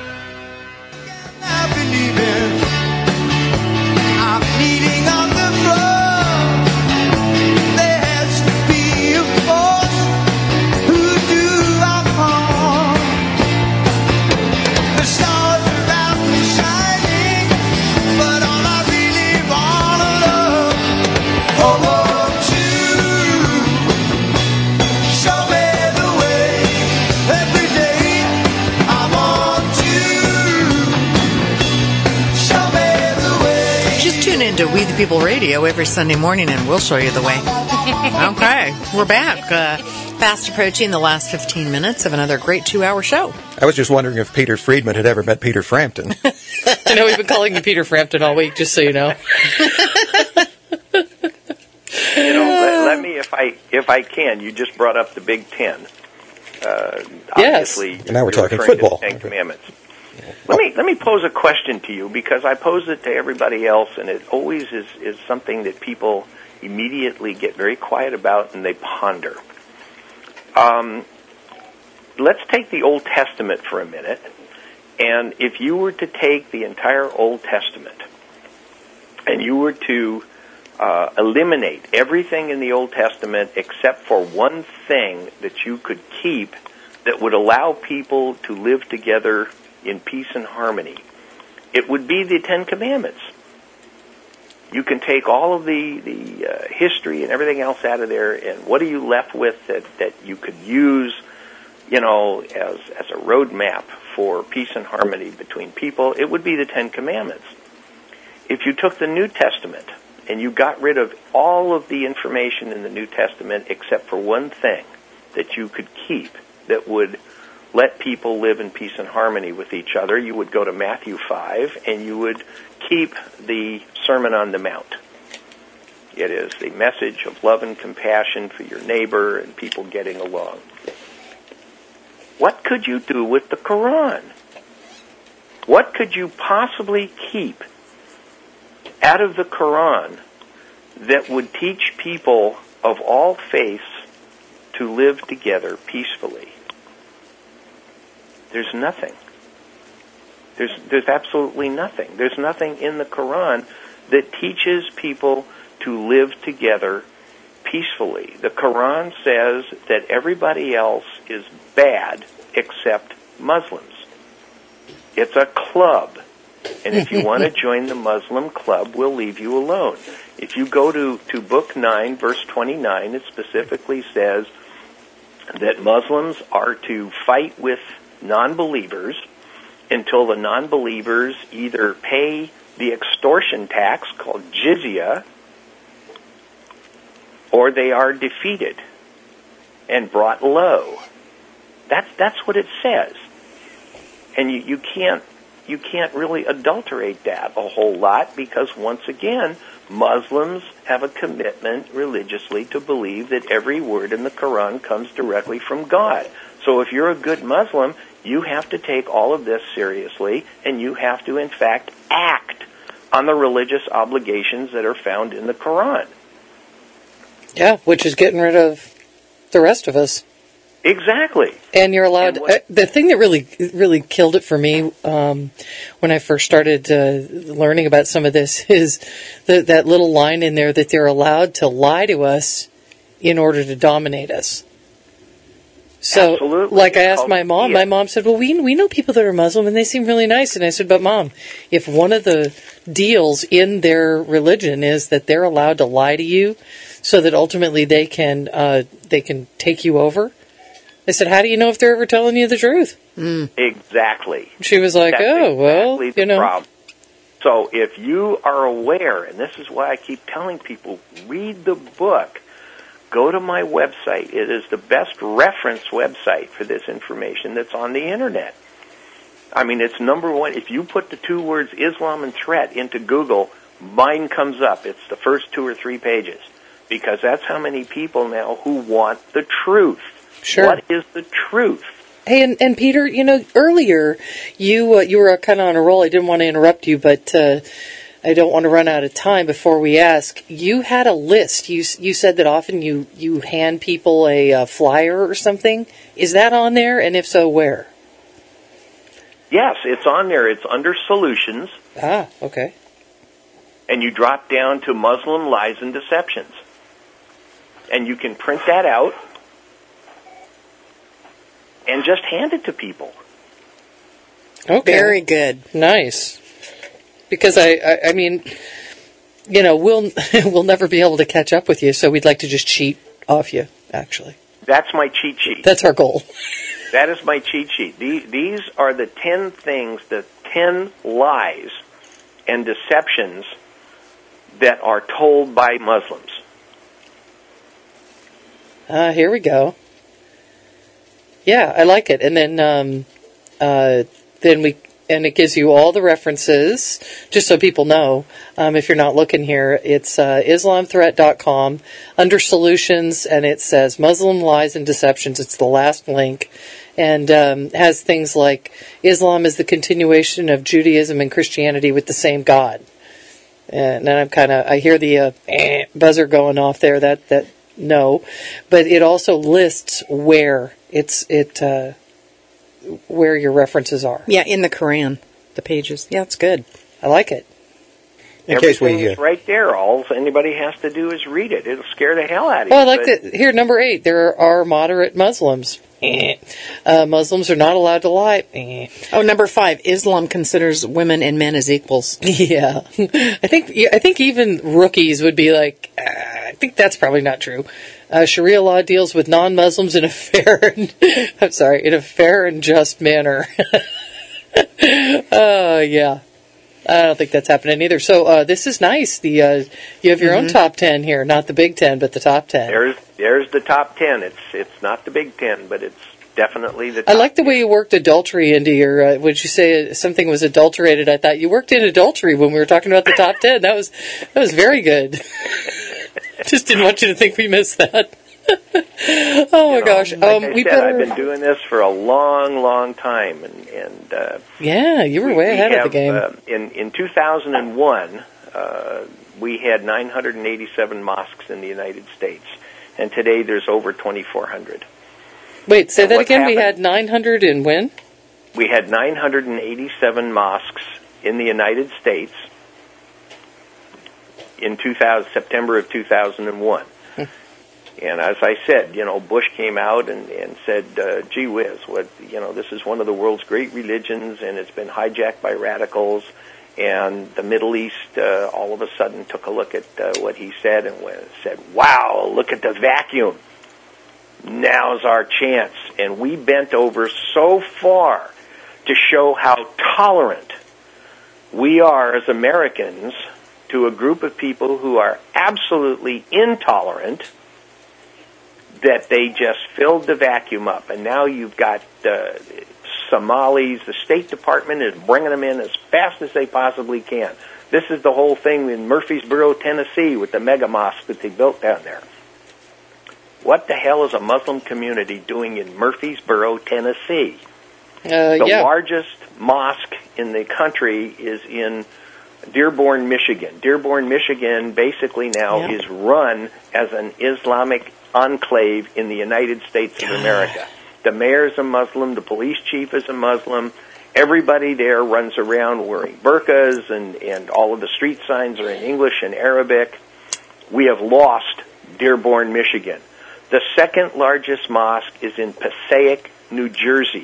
To We the People Radio every Sunday morning, and we'll show you the way. Okay, we're back. Uh, fast approaching the last fifteen minutes of another great two-hour show. I was just wondering if Peter Friedman had ever met Peter Frampton. I know we've been calling you Peter Frampton all week, just so you know. You know, let, let me, if I if I can, you just brought up the Big Ten. Uh, yes. Obviously, and now we're talking referring football. to the Ten Commandments. Let me let me pose a question to you, because I pose it to everybody else, and it always is, is something that people immediately get very quiet about and they ponder. Um, let's take the Old Testament for a minute, and if you were to take the entire Old Testament and you were to uh, eliminate everything in the Old Testament except for one thing that you could keep that would allow people to live together in peace and harmony, it would be the Ten Commandments. You can take all of the, the uh, history and everything else out of there, and what are you left with that, that you could use, you know, as, as a roadmap for peace and harmony between people? It would be the Ten Commandments. If you took the New Testament and you got rid of all of the information in the New Testament except for one thing that you could keep that would let people live in peace and harmony with each other, you would go to Matthew five and you would keep the Sermon on the Mount. It is the message of love and compassion for your neighbor and people getting along. What could you do with the Quran? What could you possibly keep out of the Quran that would teach people of all faiths to live together peacefully? There's nothing. There's there's absolutely nothing. There's nothing in the Quran that teaches people to live together peacefully. The Quran says that everybody else is bad except Muslims. It's a club. And if you want to join the Muslim club, we'll leave you alone. If you go to, to Book nine, verse twenty-nine, it specifically says that Muslims are to fight with non-believers until the non-believers either pay the extortion tax called jizya, or they are defeated and brought low. That's that's what it says. And you, you can't you can't really adulterate that a whole lot, because once again, Muslims have a commitment religiously to believe that every word in the Quran comes directly from God. So if you're a good Muslim, you have to take all of this seriously, and you have to, in fact, act on the religious obligations that are found in the Quran. Yeah, which is getting rid of the rest of us. Exactly. And you're allowed... And what, uh, the thing that really really killed it for me um, when I first started uh, learning about some of this is the, that little line in there that they're allowed to lie to us in order to dominate us. So, Absolutely. like I asked my mom, my mom said, well, we we know people that are Muslim and they seem really nice. And I said, but Mom, if one of the deals in their religion is that they're allowed to lie to you so that ultimately they can uh, they can take you over, I said, how do you know if they're ever telling you the truth? Mm. Exactly. She was like, That's oh, well, exactly you the know. Problem. So if you are aware, and this is why I keep telling people, read the book. Go to my website. It is the best reference website for this information that's on the Internet. I mean, it's number one. If you put the two words Islam and threat into Google, mine comes up. It's the first two or three pages, because that's how many people now who want the truth. Sure. What is the truth? Hey, and, and Peter, you know, earlier you uh, you were kind of on a roll. I didn't want to interrupt you, but uh, I don't want to run out of time before we ask. You had a list. You you said that often you, you hand people a uh, flyer or something. Is that on there? And if so, where? Yes, it's on there. It's under Solutions. Ah, okay. And you drop down to Muslim Lies and Deceptions. And you can print that out and just hand it to people. Okay. Very good. Nice. Because I, I, I mean, you know, we'll we'll never be able to catch up with you, so we'd like to just cheat off you, actually. That's my cheat sheet. That's our goal. That is my cheat sheet. These are the ten things, the ten lies and deceptions that are told by Muslims. Ah, uh, here we go. Yeah, I like it. And then, um, uh, then we, and it gives you all the references, just so people know. Um, if you're not looking here, it's uh, islam threat dot com under Solutions, and it says Muslim Lies and Deceptions. It's the last link, and um, has things like Islam is the continuation of Judaism and Christianity with the same God. And then I'm kind of, I hear the uh, eh, buzzer going off there. That that no, but it also lists where it's it uh, where your references are. Yeah, in the Quran, the pages. Yeah, it's good. I like it. In Everything case we, uh, is right there. All anybody has to do is read it. It'll scare the hell out of you. Well, I like but- that. Here, number eight. There are moderate Muslims. Eh. Uh, Muslims are not allowed to lie. Eh. Oh, number five. Islam considers women and men as equals. Yeah, I think yeah, I think even rookies would be like, uh, I think that's probably not true. Uh, Sharia law deals with non-Muslims in a fair, and, I'm sorry, in a fair and just manner. Oh uh, yeah, I don't think that's happening either. So uh, this is nice. The uh, you have your Mm-hmm. own top ten here, not the Big Ten, but the top ten. There's there's the top ten. It's it's not the Big Ten, but it's definitely the. I top like the way you worked adultery into your. Uh, would you say something was adulterated? I thought you worked in adultery when we were talking about the top ten. That was that was very good. Just didn't want you to think we missed that. Oh my You know, gosh! Like Um, I we said, better. I've been doing this for a long, long time, and and uh, Yeah, you were we- way we ahead have, of the game. Uh, in in two thousand one, uh, we had nine hundred eighty-seven mosques in the United States, and today there's over twenty-four hundred. Wait, say and that what again. We happened- had nine hundred and when? We had nine hundred eighty-seven mosques in the United States in two thousand, September of two thousand one. And as I said, you know, Bush came out and, and said, uh, gee whiz, what, you know, this is one of the world's great religions, and it's been hijacked by radicals. And the Middle East, uh, all of a sudden, took a look at uh, what he said and went, said, wow, look at the vacuum. Now's our chance. And we bent over so far to show how tolerant we are as Americans to a group of people who are absolutely intolerant, that they just filled the vacuum up. And now you've got uh, Somalis. The State Department is bringing them in as fast as they possibly can. This is the whole thing in Murfreesboro, Tennessee, with the mega mosque that they built down there. What the hell is a Muslim community doing in Murfreesboro, Tennessee? Uh, the yeah. largest mosque in the country is in Dearborn, Michigan. Dearborn, Michigan basically now Yeah. is run as an Islamic enclave in the United States of America. The mayor's a Muslim, the police chief is a Muslim. Everybody there runs around wearing burqas, and, and all of the street signs are in English and Arabic. We have lost Dearborn, Michigan. The second largest mosque is in Passaic, New Jersey.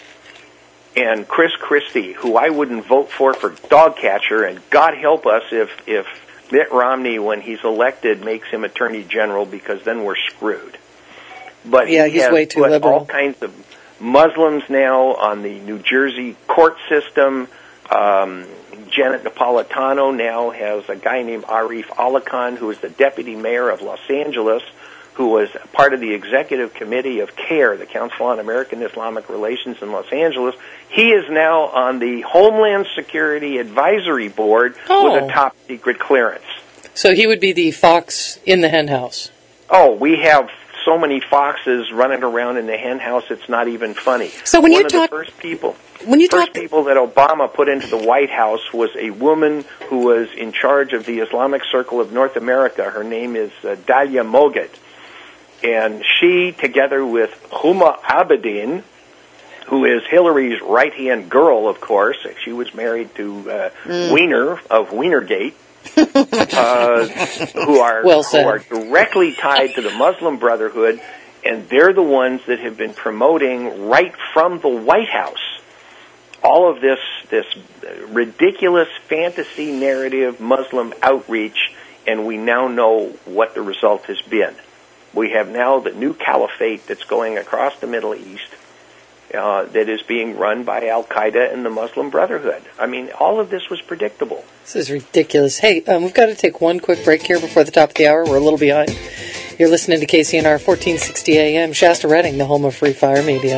And Chris Christie, who I wouldn't vote for for dog catcher, and God help us if, if Mitt Romney, when he's elected, makes him Attorney General, because then we're screwed. But Yeah, he he's has way too put liberal. all kinds of Muslims now on the New Jersey court system. Um, Janet Napolitano now has a guy named Arif Ali Khan, who is the deputy mayor of Los Angeles, who was part of the executive committee of CARE, the Council on American Islamic Relations in Los Angeles. He is now on the Homeland Security Advisory Board Oh. with a top secret clearance. So he would be the fox in the hen house. Oh, we have so many foxes running around in the hen house, it's not even funny. So when One you of talk- the first people, When you first talk, people that Obama put into the White House was a woman who was in charge of the Islamic Circle of North America. Her name is uh, Dalia Moged. And she, together with Huma Abedin, who is Hillary's right-hand girl, of course, she was married to uh, Mm. Wiener of Wienergate, uh, who are Well who said. are directly tied to the Muslim Brotherhood, and they're the ones that have been promoting right from the White House all of this this ridiculous fantasy narrative Muslim outreach, and we now know what the result has been. We have now the new caliphate that's going across the Middle East uh, that is being run by Al-Qaeda and the Muslim Brotherhood. I mean, all of this was predictable. This is ridiculous. Hey, um, we've got to take one quick break here before the top of the hour. We're a little behind. You're listening to K C N R fourteen sixty A M, Shasta Redding, the home of Free Fire Media.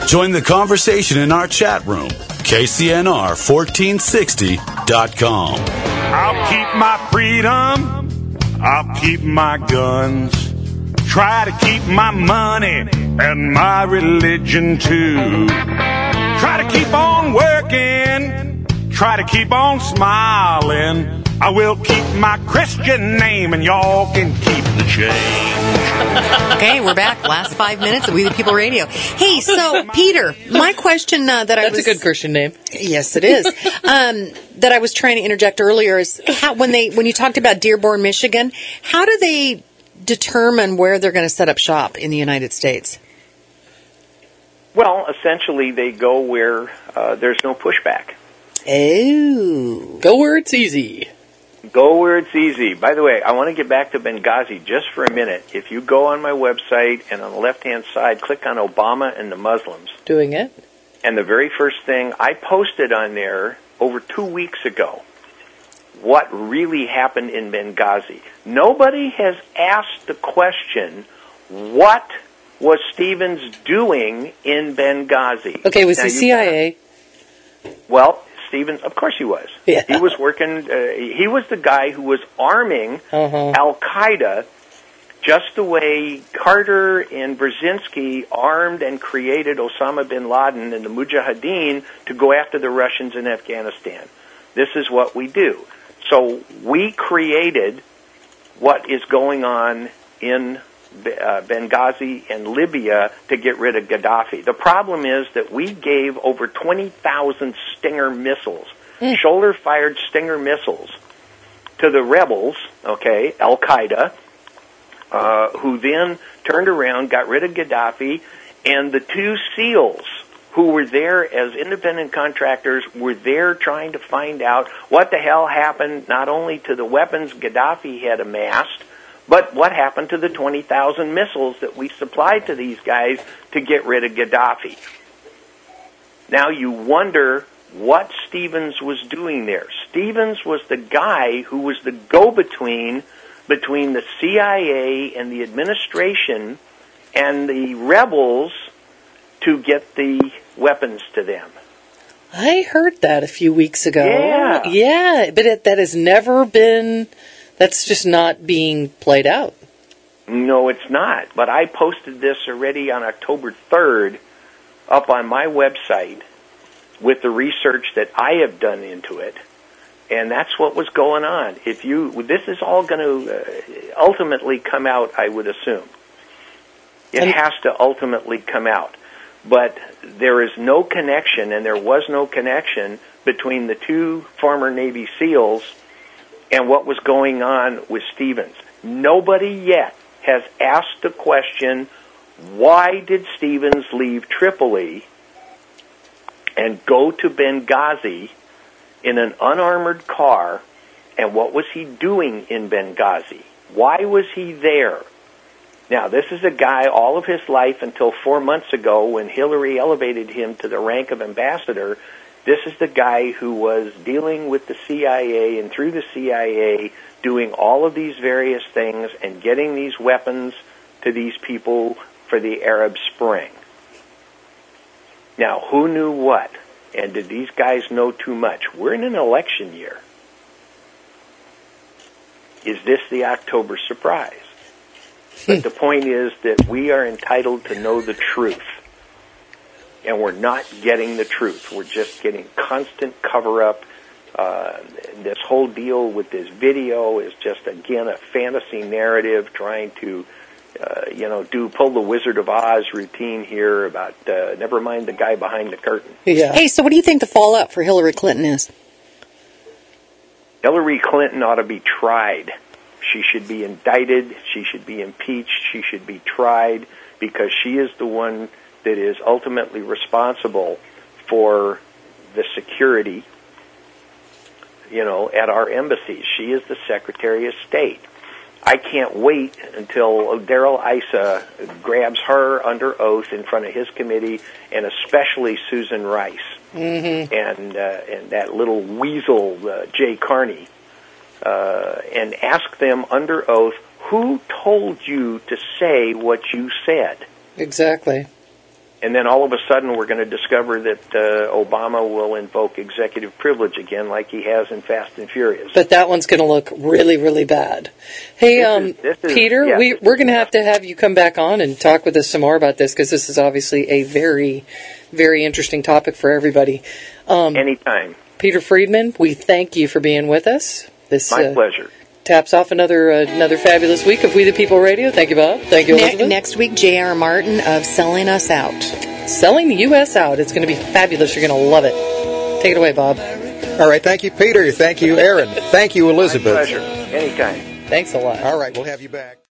Join the conversation in our chat room, K C N R fourteen sixty dot com. I'll keep my freedom, I'll keep my guns, try to keep my money and my religion too. Try to keep on working, try to keep on smiling. I will keep my Christian name and y'all can keep the change. Okay, we're back. Last five minutes of We the People Radio. Hey, so Peter, my question uh, that I That's was a good Christian name. Yes, it is. um, that I was trying to interject earlier is how, when they when you talked about Dearborn, Michigan, how do they determine where they're going to set up shop in the United States? Well, essentially, they go where uh, there's no pushback. Oh, go where it's easy. Go where it's easy. By the way, I want to get back to Benghazi just for a minute. If you go on my website and on the left-hand side, click on Obama and the Muslims. Doing it. And the very first thing I posted on there over two weeks ago, what really happened in Benghazi. Nobody has asked the question, what was Stevens doing in Benghazi? Okay, was now, he C I A? Well, Stevens, of course he was. Yeah. He was working, uh, he was the guy who was arming uh-huh. Al-Qaeda just the way Carter and Brzezinski armed and created Osama bin Laden and the Mujahideen to go after the Russians in Afghanistan. This is what we do. So we created what is going on in uh, Benghazi and Libya to get rid of Gaddafi. The problem is that we gave over twenty thousand Stinger missiles, mm. shoulder-fired Stinger missiles, to the rebels, okay, Al-Qaeda, uh, who then turned around, got rid of Gaddafi, and the two SEALs who were there as independent contractors were there trying to find out what the hell happened not only to the weapons Gaddafi had amassed, but what happened to the twenty thousand missiles that we supplied to these guys to get rid of Gaddafi. Now you wonder what Stevens was doing there. Stevens was the guy who was the go-between between the C I A and the administration and the rebels to get the weapons to them. I heard that a few weeks ago. Yeah. Yeah, but it, that has never been, that's just not being played out. No, it's not. But I posted this already on October third up on my website with the research that I have done into it. And that's what was going on. If you, this is all going to uh, ultimately come out, I would assume. It and has to ultimately come out. But there is no connection, and there was no connection between the two former Navy SEALs and what was going on with Stevens. Nobody yet has asked the question, why did Stevens leave Tripoli and go to Benghazi in an unarmored car, and what was he doing in Benghazi? Why was he there? Now, this is a guy all of his life until four months ago when Hillary elevated him to the rank of ambassador. This is the guy who was dealing with the C I A and through the C I A doing all of these various things and getting these weapons to these people for the Arab Spring. Now, who knew what? And did these guys know too much? We're in an election year. Is this the October surprise? But the point is that we are entitled to know the truth. And we're not getting the truth. We're just getting constant cover-up. Uh, this whole deal with this video is just, again, a fantasy narrative trying to, uh, you know, do pull the Wizard of Oz routine here about, uh, never mind the guy behind the curtain. Yeah. Hey, so what do you think the fallout for Hillary Clinton is? Hillary Clinton ought to be tried. She should be indicted, she should be impeached, she should be tried, because she is the one that is ultimately responsible for the security, you know, at our embassies. She is the Secretary of State. I can't wait until Darrell Issa grabs her under oath in front of his committee, and especially Susan Rice mm-hmm. and uh, and that little weasel uh, Jay Carney. Uh, and ask them under oath, who told you to say what you said? Exactly. and then all of a sudden we're going to discover that uh, Obama will invoke executive privilege again like he has in Fast and Furious. But that one's going to look really, really bad. Hey, This um, is- this is- Peter, yeah, we, this we're going to have to have you come back on and talk with us some more about this because this is obviously a very, very interesting topic for everybody. Um, Anytime. Peter Friedman, we thank you for being with us. This My uh, pleasure. taps off another uh, another fabulous week of We the People Radio. Thank you, Bob. Thank you, Ne- Elizabeth. next week, J R. Martin of Selling Us Out. Selling the U S out. It's going to be fabulous. You're going to love it. Take it away, Bob. All right. Thank you, Peter. Thank you, Aaron. Thank you, Elizabeth. My pleasure. Anytime. Thanks a lot. All right. We'll have you back.